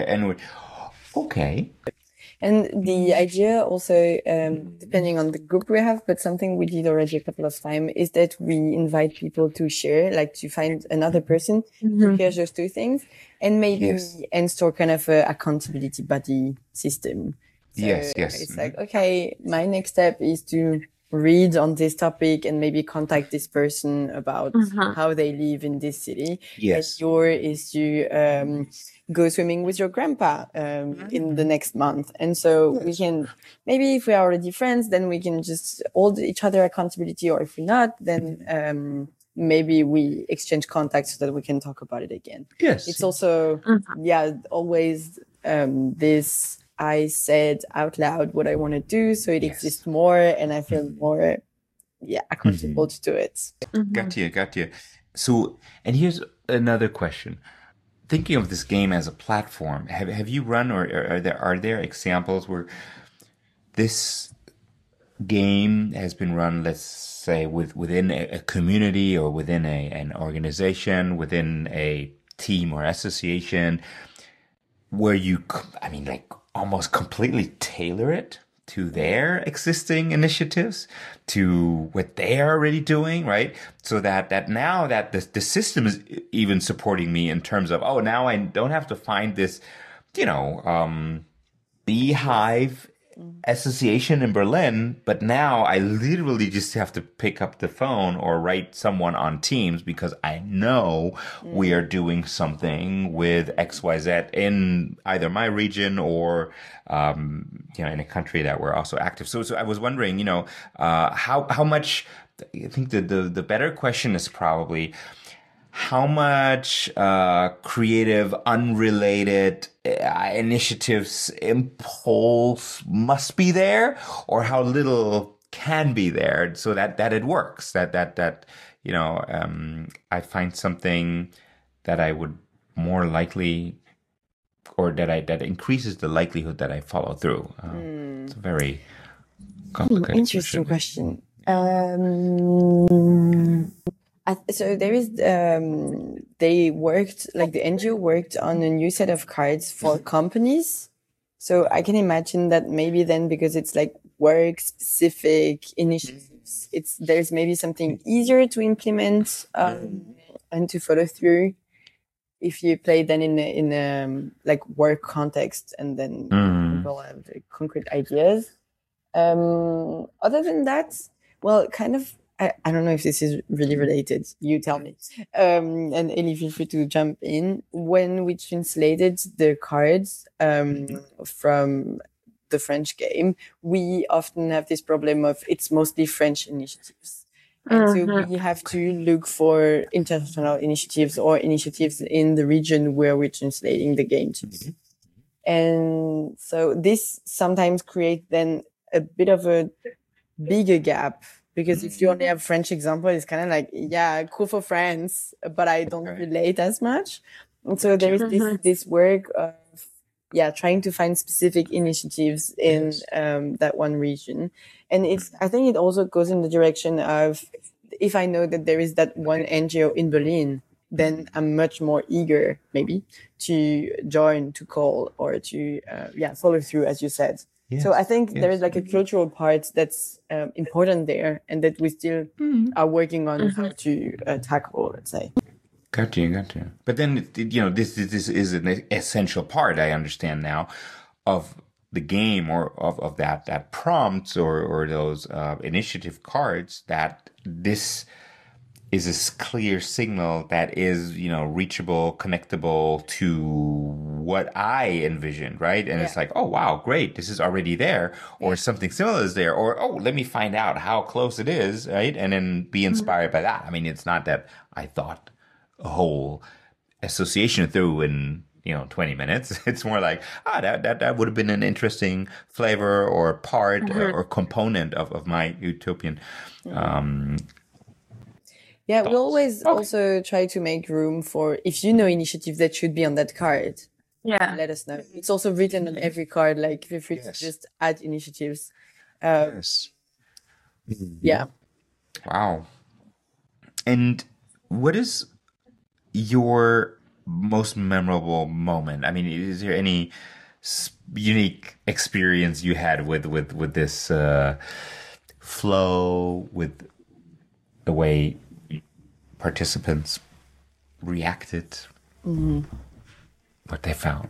Okay. And the idea also, depending on the group we have, but something we did already a couple of times, is that we invite people to share, like to find another person who hears those 2 things, and maybe install kind of a accountability buddy system. So it's like, okay, my next step is to read on this topic and maybe contact this person about how they live in this city. Yes. And yours is to go swimming with your grandpa in the next month. And so we can, maybe if we are already friends, then we can just hold each other accountability, or if we're not, then maybe we exchange contacts so that we can talk about it again. Yes. It's also, always this, I said out loud what I want to do, so it exists more, and I feel more, accountable to it. Got you. So, and here's another question. Thinking of this game as a platform, have you run, or are there examples where this game has been run, let's say, within a community or within an organization, within a team or association, where you, almost completely tailor it to their existing initiatives, to what they are already doing, right? So that now that the system is even supporting me in terms of, oh, now I don't have to find this, beehive association in Berlin, but now I literally just have to pick up the phone or write someone on Teams because I know we are doing something with XYZ in either my region or in a country that we're also active. So I was wondering, how much. I think the better question is probably how much creative, unrelated initiatives impulse must be there, or how little can be there, so that it works. That I find something that I would more likely, or that increases the likelihood that I follow through. It's a very complicated interesting question. So there is, the NGO worked on a new set of cards for companies. So I can imagine that maybe then, because it's like work specific initiatives, there's maybe something easier to implement, and to follow through if you play then in a work context, and then people have concrete ideas. Other than that, well, kind of, I don't know if this is really related. You tell me. And Ellie, feel free to jump in. When we translated the cards from the French game, we often have this problem of it's mostly French initiatives. And so we have to look for international initiatives or initiatives in the region where we're translating the game to. And so this sometimes creates then a bit of a bigger gap. Because if you only have French example, it's kind of like, yeah, cool for France, but I don't relate as much. And so there is this work of, trying to find specific initiatives in that one region. And I think it also goes in the direction of, if I know that there is that one NGO in Berlin, then I'm much more eager, maybe, to join, to call, or to, follow through, as you said. Yes, so I think there is like a cultural part that's important there, and that we still are working on how to tackle, let's say. Got you. But then, this is an essential part, I understand now, of the game, or of that prompts or those initiative cards, that this is a clear signal that is, reachable, connectable to what I envisioned, right? And it's like, oh, wow, great. This is already there, or something similar is there, or, oh, let me find out how close it is, right? And then be inspired by that. I mean, it's not that I thought a whole association through in, 20 minutes. It's more like, that would have been an interesting flavor or part or component of my utopian, we always also try to make room for, if you know initiatives that should be on that card, let us know. It's also written on every card, like feel free to just add initiatives. Yeah. Wow. And what is your most memorable moment? I mean, is there any unique experience you had with this flow, with the way participants reacted, what they found?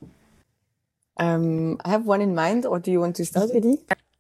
I have one in mind, or do you want to start, Eddie?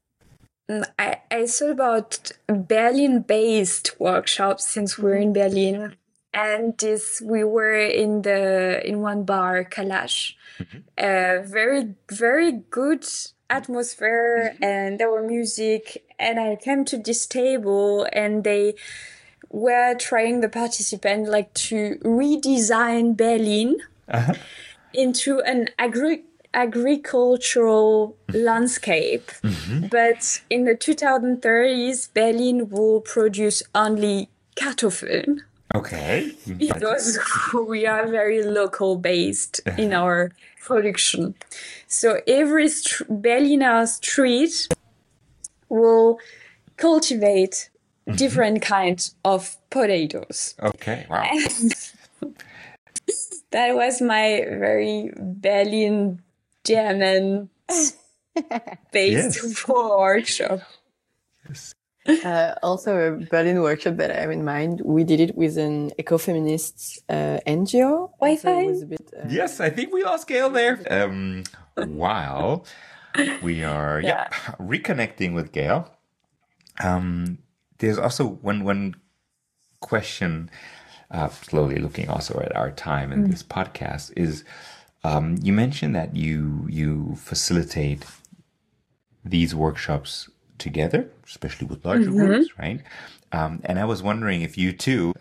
I thought about Berlin-based workshops, since we're in Berlin, and we were in one bar, Kalash. Very, very good atmosphere, and there were music, and I came to this table, and they were trying, the participant, to redesign Berlin into an agricultural landscape. But in the 2030s, Berlin will produce only Kartoffeln. Okay. Because we are very local based in our production. So every Berliner street will cultivate different kinds of potatoes. Okay, wow. And that was my very Berlin German based Yes. for workshop. Yes. Also, a Berlin workshop that I have in mind. We did it with an ecofeminist NGO. Also, it was a bit. Yes, I think we lost Gail there. While we are reconnecting with Gail, there's also one question. Slowly looking also at our time in this podcast is, you mentioned that you facilitate these workshops together, especially with larger groups, right? And I was wondering if you too,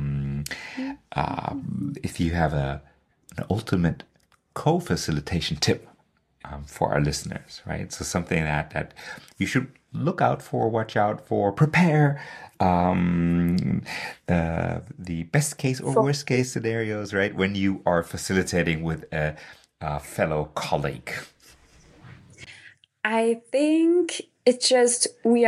if you have an ultimate co-facilitation tip for our listeners, right? So something that you should look out for, watch out for, prepare the best case or worst case scenarios, right? When you are facilitating with a fellow colleague. I think it's just we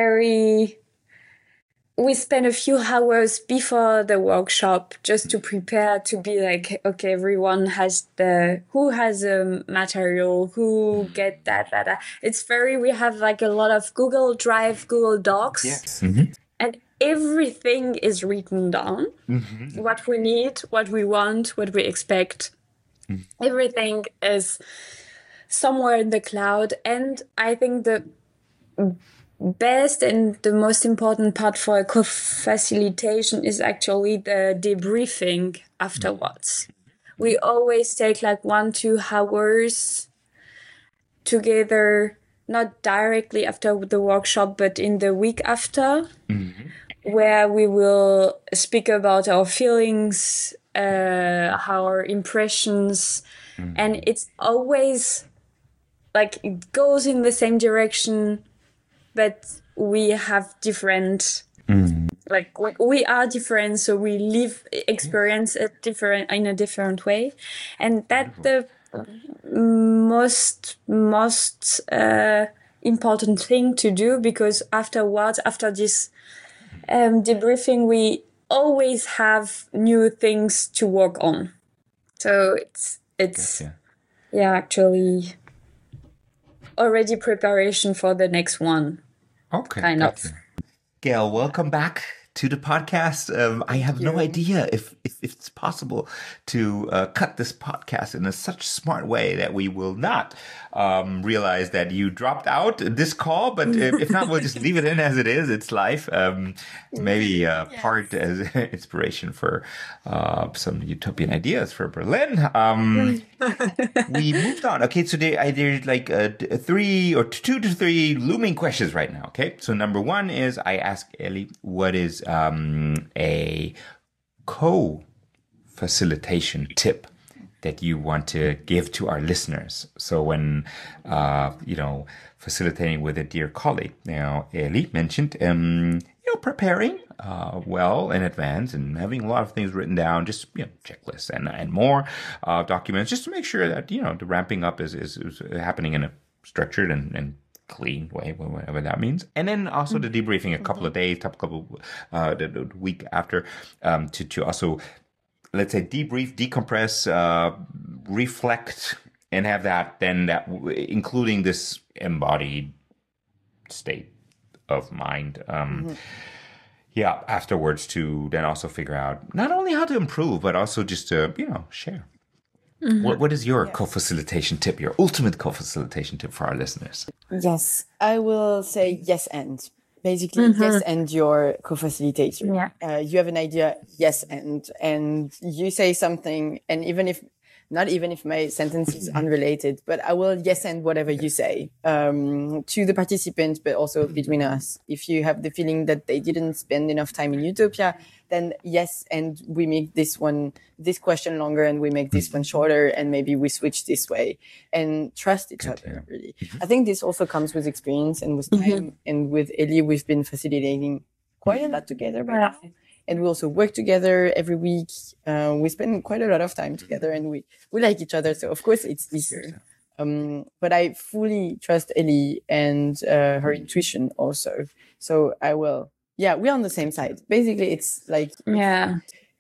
spend a few hours before the workshop just to prepare, to be like, okay, everyone has who has a material, who get that. We have like a lot of Google Drive, Google Docs. Yes. And everything is written down. What we need, what we want, what we expect. Everything is somewhere in the cloud. And I think the best and the most important part for a co-facilitation is actually the debriefing afterwards. We always take like 1-2 hours together, not directly after the workshop, but in the week after, where we will speak about our feelings, our impressions, and it's always like it goes in the same direction, but we have different, like we are different, so we live experience in a different way, and that's the most important thing to do, because afterwards, after this debriefing, we always have new things to work on. So it's actually already preparation for the next one. Okay. Kind of. Gail, welcome back to the podcast. I have no idea if it's possible to cut this podcast in such smart way that we will not realize that you dropped out this call. But if not, we'll just leave it in as it is. It's life. Maybe part as inspiration for some utopian ideas for Berlin. We moved on. Okay, so there's like 2 to 3 looming questions right now. Okay, so number one is I ask Ellie, what is a co-facilitation tip that you want to give to our listeners? So when, facilitating with a dear colleague. Now, Ellie mentioned, preparing well in advance and having a lot of things written down, just, checklists and more documents, just to make sure that, the ramping up is happening in a structured and clean way, whatever that means. And then also the debriefing a couple of days, the week after, to also, let's say, debrief, decompress, reflect, and have that including this embodied state of mind. Afterwards, to then also figure out not only how to improve, but also just to, share. What is your co-facilitation tip, your ultimate co-facilitation tip for our listeners? Yes, I will say yes and. Basically, yes and your co-facilitator. You have an idea, yes and you say something, and even if my sentence is unrelated, but I will yes and whatever you say to the participants, but also between us. If you have the feeling that they didn't spend enough time in Utopia, then yes, and we make this question longer, and we make this one shorter, and maybe we switch this way, and trust each other, really. I think this also comes with experience and with time. And with Ellie, we've been facilitating quite a lot together right now. And we also work together every week. We spend quite a lot of time together, and we like each other. So of course it's easier. But I fully trust Ellie and her intuition also. So I will. Yeah, we're on the same side. Basically, it's like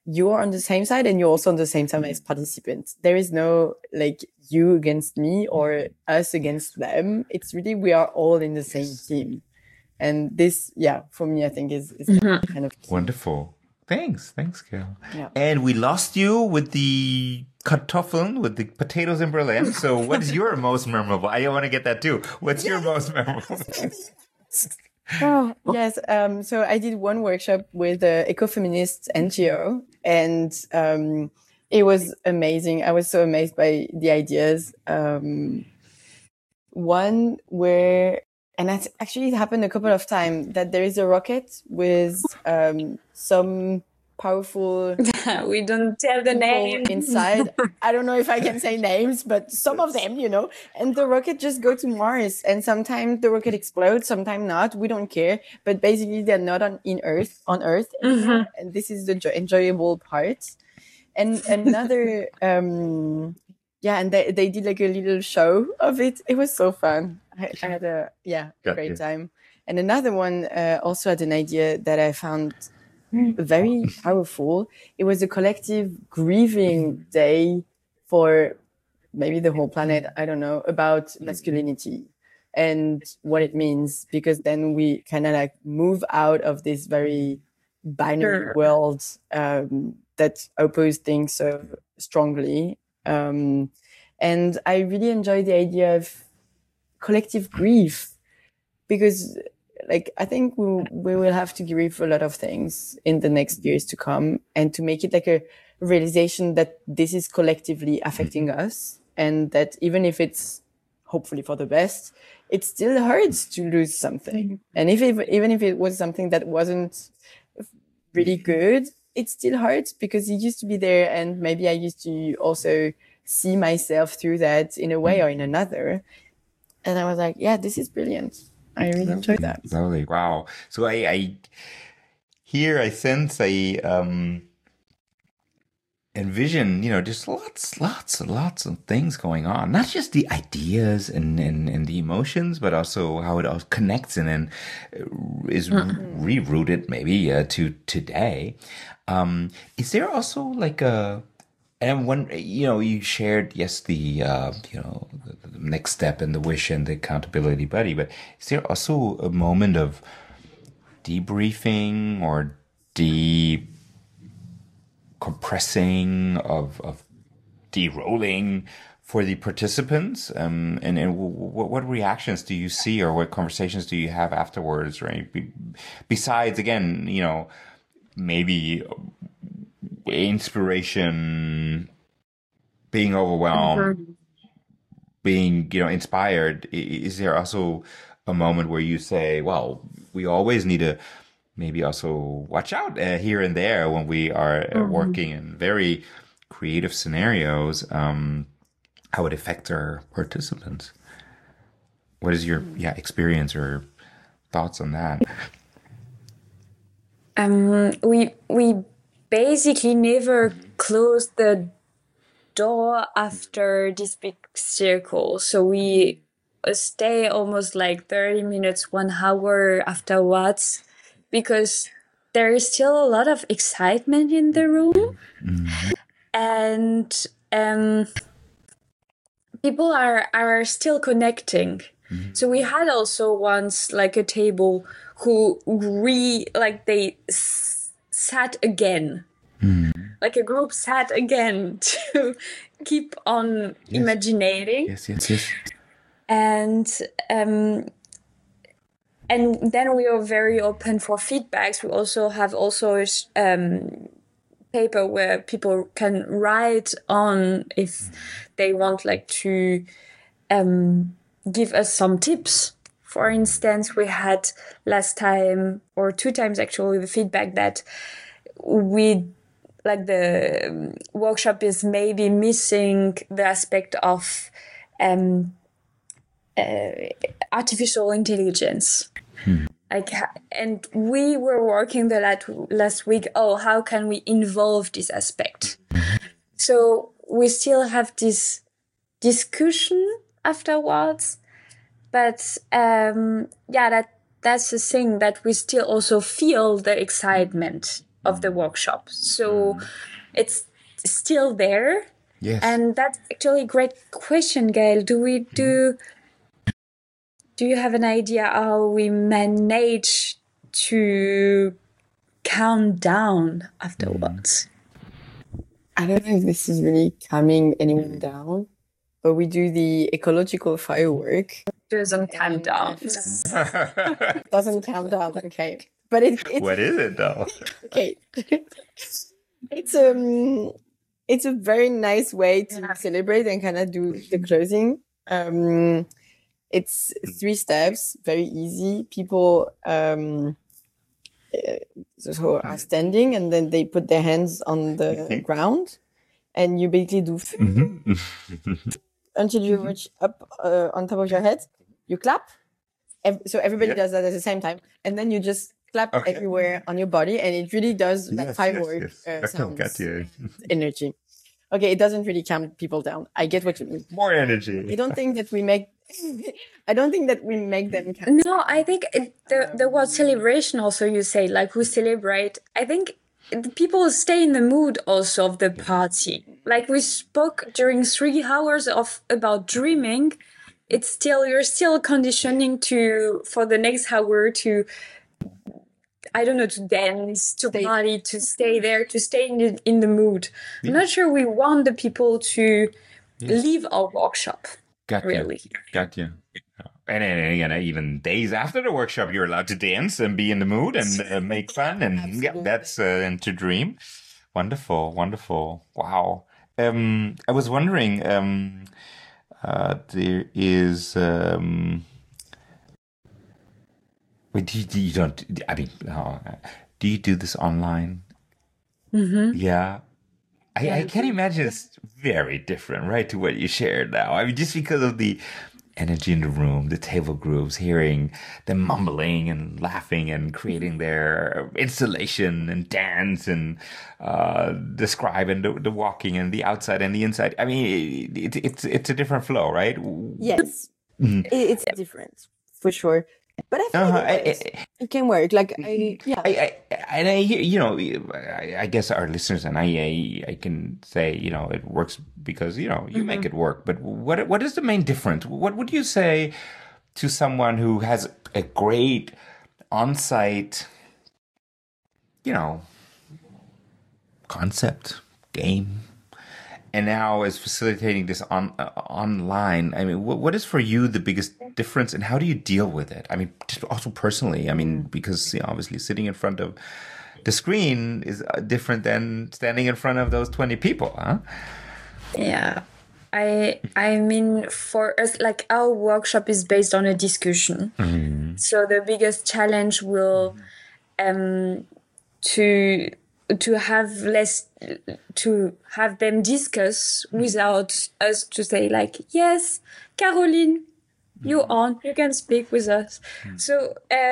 you're on the same side and you're also on the same time as participants. There is no like you against me or us against them. It's really, we are all in the same team. And this, for me, I think is kind of key. Wonderful. Thanks, Gail. Yeah. And we lost you with the Kartoffeln, with the potatoes in Berlin. So what is your most memorable? I want to get that too. What's your most memorable? Oh, yes. So I did one workshop with an ecofeminist NGO, and it was amazing. I was so amazed by the ideas. One where, and that's actually, it happened a couple of times, that there is a rocket with some powerful we don't tell the name inside. I don't know if I can say names, but some of them, and the rocket just go to Mars, and sometimes the rocket explodes, sometimes not. We don't care, but basically they're not on Earth anymore, and this is the enjoyable part. And another, and they did like a little show of it. It was so fun. I had a great time. And another one also had an idea that I found very powerful. It was a collective grieving day for maybe the whole planet, I don't know, about masculinity and what it means, because then we kind of like move out of this very binary world that oppose things so strongly. And I really enjoy the idea of collective grief, because like, I think we will have to grieve a lot of things in the next years to come, and to make it like a realization that this is collectively affecting us, and that even if it's hopefully for the best, it still hurts to lose something. And even if it was something that wasn't really good, it still hurts because it used to be there, and maybe I used to also see myself through that in a way or in another. And I was like, yeah, this is brilliant. I really enjoyed that. Lovely. Wow. So I sense, envision, just lots of things going on. Not just the ideas and the emotions, but also how it all connects and then is rerouted maybe to today. Is there also like and when, you shared, yes, the next step and the wish and the accountability buddy, but is there also a moment of debriefing or decompressing, of de-rolling for the participants? And what reactions do you see, or what conversations do you have afterwards, right? Besides, again, maybe inspiration, being overwhelmed, being, inspired, is there also a moment where you say, well, we always need to maybe also watch out here and there when we are working in very creative scenarios, how it affects our participants? What is your experience or thoughts on that? We basically never closed the door after this big circle. So we stay almost like 30 minutes, 1 hour afterwards, because there is still a lot of excitement in the room. And people are still connecting. So we had also once like a table who they sat again. Like a group sat again to keep on imagining. Yes. And then we are very open for feedbacks. We also have paper where people can write on if they want to give us some tips. For instance, we had last time or 2 times actually the feedback that the workshop is maybe missing the aspect of artificial intelligence. And we were working last week, how can we involve this aspect? So we still have this discussion afterwards, but that's the thing, that we still also feel the excitement of the workshop. So it's still there. Yes. And that's actually a great question, Gael. Do you have an idea how we manage to count down afterwards? I don't know if this is really calming anyone down, but we do the ecological firework. Doesn't count down. Doesn't count down, okay. But it's what is it though? Okay. It's a very nice way to celebrate and kind of do the closing. It's 3 steps, very easy. People so are standing and then they put their hands on the ground and you basically do until you reach up on top of your head. You clap. So everybody does that at the same time. And then you just clap everywhere on your body. And it really does like fireworks sounds, energy. Okay, it doesn't really calm people down. I get what you mean. More energy. I don't think that we make them count. No, I think the word celebration also, you say, like we celebrate. I think the people stay in the mood also of the party. Like we spoke during 3 hours about dreaming. You're still conditioning for the next hour to, I don't know, to dance, to party, to stay there, to stay in the mood. I'm not sure we want the people to leave our workshop. Really. Got you. And even days after the workshop, you're allowed to dance and be in the mood and make fun. And that's and to dream. Wonderful, wonderful. Wow. I was wondering, there is... Wait, do you do this online? Mm-hmm. Yeah. I can imagine it's very different, right, to what you shared now. I mean, just because of the energy in the room, the table groups, hearing them mumbling and laughing and creating their installation and dance and describing the walking and the outside and the inside. I mean, it's a different flow, right? Yes, it's different for sure. But I think it can work. Like I hear, I guess our listeners and I can say, it works because, you make it work. But what is the main difference? What would you say to someone who has a great on-site, concept, game, and now is facilitating this online? I mean, what is for you the biggest difference, and how do you deal with it? I mean, also personally, because obviously sitting in front of the screen is different than standing in front of those 20 people, huh? Yeah. I mean, for us, like our workshop is based on a discussion. Mm-hmm. So the biggest challenge will to have them discuss without us to say like, yes, Caroline, you're on, you can speak with us. So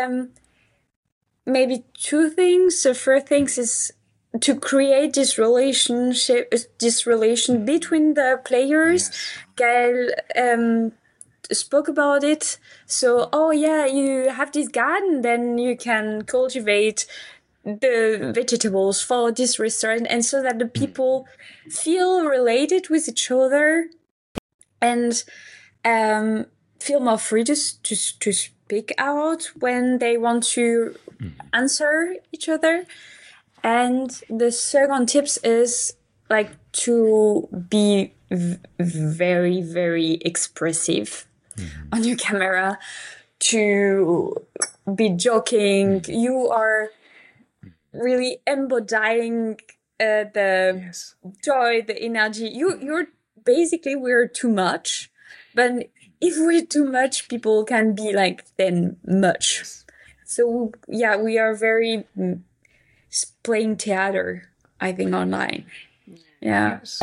maybe 2 things. The first thing is to create this relation between the players. Gael spoke about it. So, you have this garden, then you can cultivate the vegetables for this restaurant, and so that the people feel related with each other and feel more free to speak out when they want to answer each other. And the second tips is like to be very, very expressive on your camera, to be joking. You are really embodying the joy, the energy. You're basically, we're too much, but if we're too much, people can be like then much. So we are very playing theater, I think, online. Yes.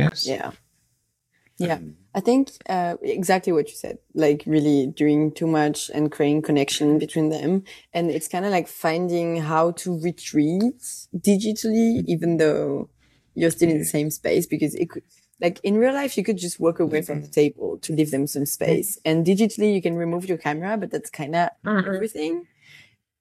Yeah. I think exactly what you said, like really doing too much and creating connection between them. And it's kind of like finding how to retreat digitally, even though you're still in the same space, because it could, like in real life, you could just walk away from the table to leave them some space. And digitally, you can remove your camera, but that's kind of everything.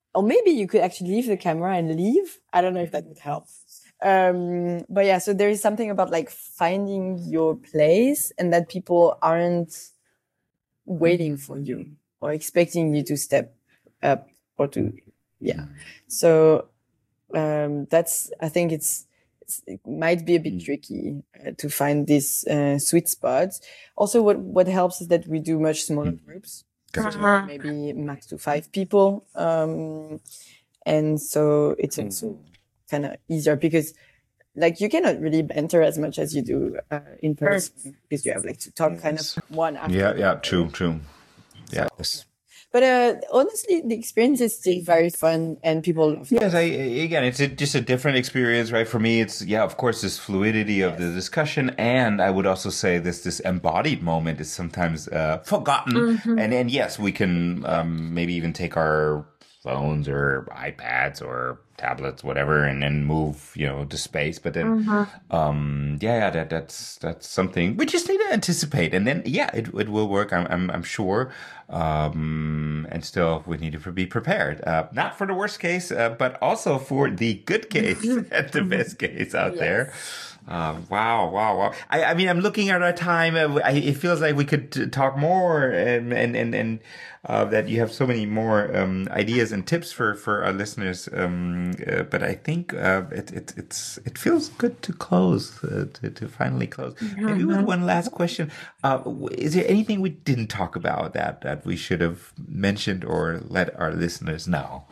or maybe you could actually leave the camera and leave. I don't know if that would help. But yeah, so there is something about like finding your place and that people aren't waiting for you or expecting you to step up or to, yeah. So, I think it might be a bit tricky to find this sweet spot. Also, what helps is that we do much smaller groups, so maybe max to 5 people. And so it's also kind of easier because like you cannot really banter as much as you do in person because you have like to talk kind of one after. Yeah, true. Yeah. So, but honestly, the experience is still very fun and people love it. Yes, it's just a different experience, right? For me, it's, of course, this fluidity of the discussion. And I would also say this embodied moment is sometimes forgotten. And yes, we can maybe even take our phones or iPads or tablets, whatever, and then move, to space. But then, that's something we just need to anticipate, and then, it will work. I'm sure. And still, we need to be prepared, not for the worst case, but also for the good case and the best case out there. Wow. I mean, I'm looking at our time. It feels like we could talk more, and that you have so many more ideas and tips for our listeners. But I think it feels good to close, to finally close. Maybe with one last question: is there anything we didn't talk about that we should have mentioned or let our listeners know?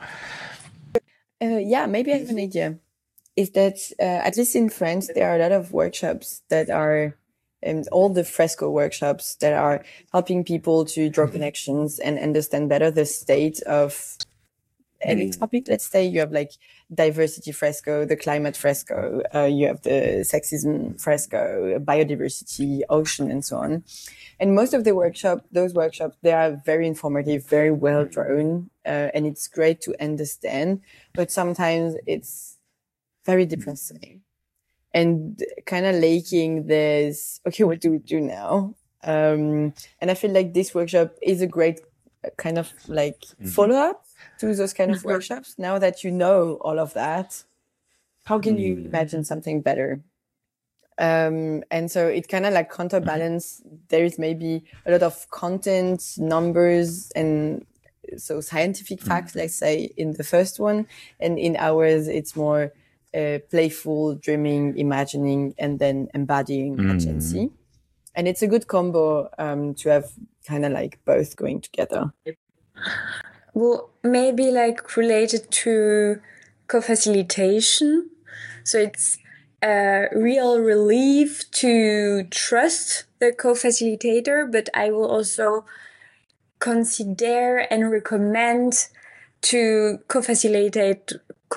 Maybe I have an idea. Is that at least in France, there are a lot of workshops that are, all the fresco workshops that are helping people to draw connections and understand better the state of any topic. Let's say you have like diversity fresco, the climate fresco, you have the sexism fresco, biodiversity, ocean, and so on. And most of those workshops, they are very informative, very well drawn, and it's great to understand. But sometimes it's very depressing and kind of lacking this, okay, what do we do now? And I feel like this workshop is a great kind of like follow-up to those kind of workshops. Now that you know all of that, how can you imagine something better? And so it kind of like counterbalance. There is maybe a lot of content, numbers, and so scientific facts, let's say, in the first one. And in ours, it's more playful, dreaming, imagining, and then embodying agency. And it's a good combo to have kind of like both going together. Well, maybe like related to co-facilitation. So it's a real relief to trust the co-facilitator, but I will also consider and recommend to co-facilitate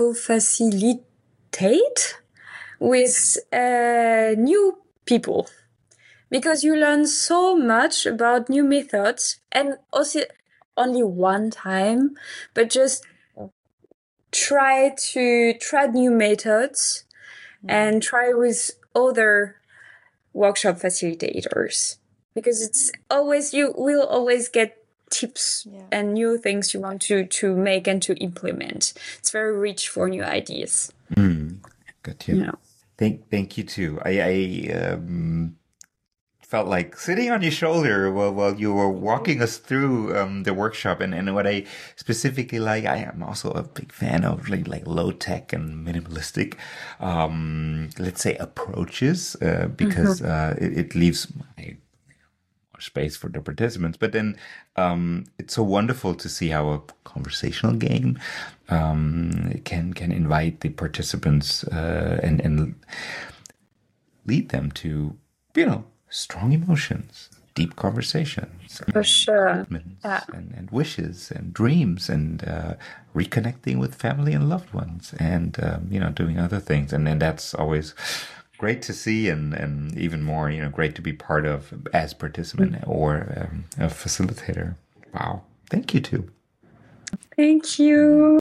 with new people, because you learn so much about new methods, and also only one time, but just try new methods and try with other workshop facilitators, because it's always, you will always get tips and new things you want to make and to implement. It's very rich for new ideas. Good. Yeah. Thank you too. I felt like sitting on your shoulder while you were walking us through the workshop, and what I specifically like, I am also a big fan of like low tech and minimalistic, let's say, approaches, because it leaves space for the participants. But then it's so wonderful to see how a conversational game can invite the participants and lead them to, strong emotions, deep conversations, for sure, and wishes and dreams, and reconnecting with family and loved ones, and doing other things. And then that's always great to see, and even more, great to be part of as participant or a facilitator. Wow. Thank you too. Thank you.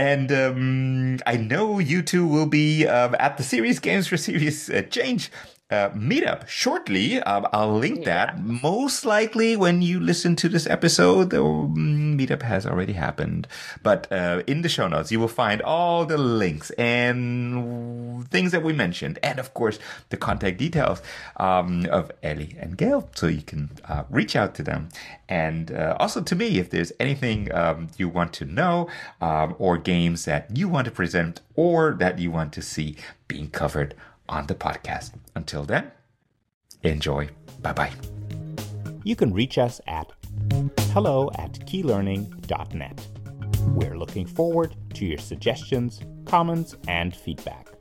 And I know you two will be at the Serious Games for Serious Change meetup shortly. I'll link that. Most likely when you listen to this episode, the meetup has already happened. But in the show notes, you will find all the links and things that we mentioned. And of course, the contact details of Ellie and Gail. So you can reach out to them. And also to me, if there's anything you want to know or games that you want to present or that you want to see being covered on the podcast. Until then, enjoy. Bye-bye. You can reach us at hello@keylearning.net. We're looking forward to your suggestions, comments, and feedback.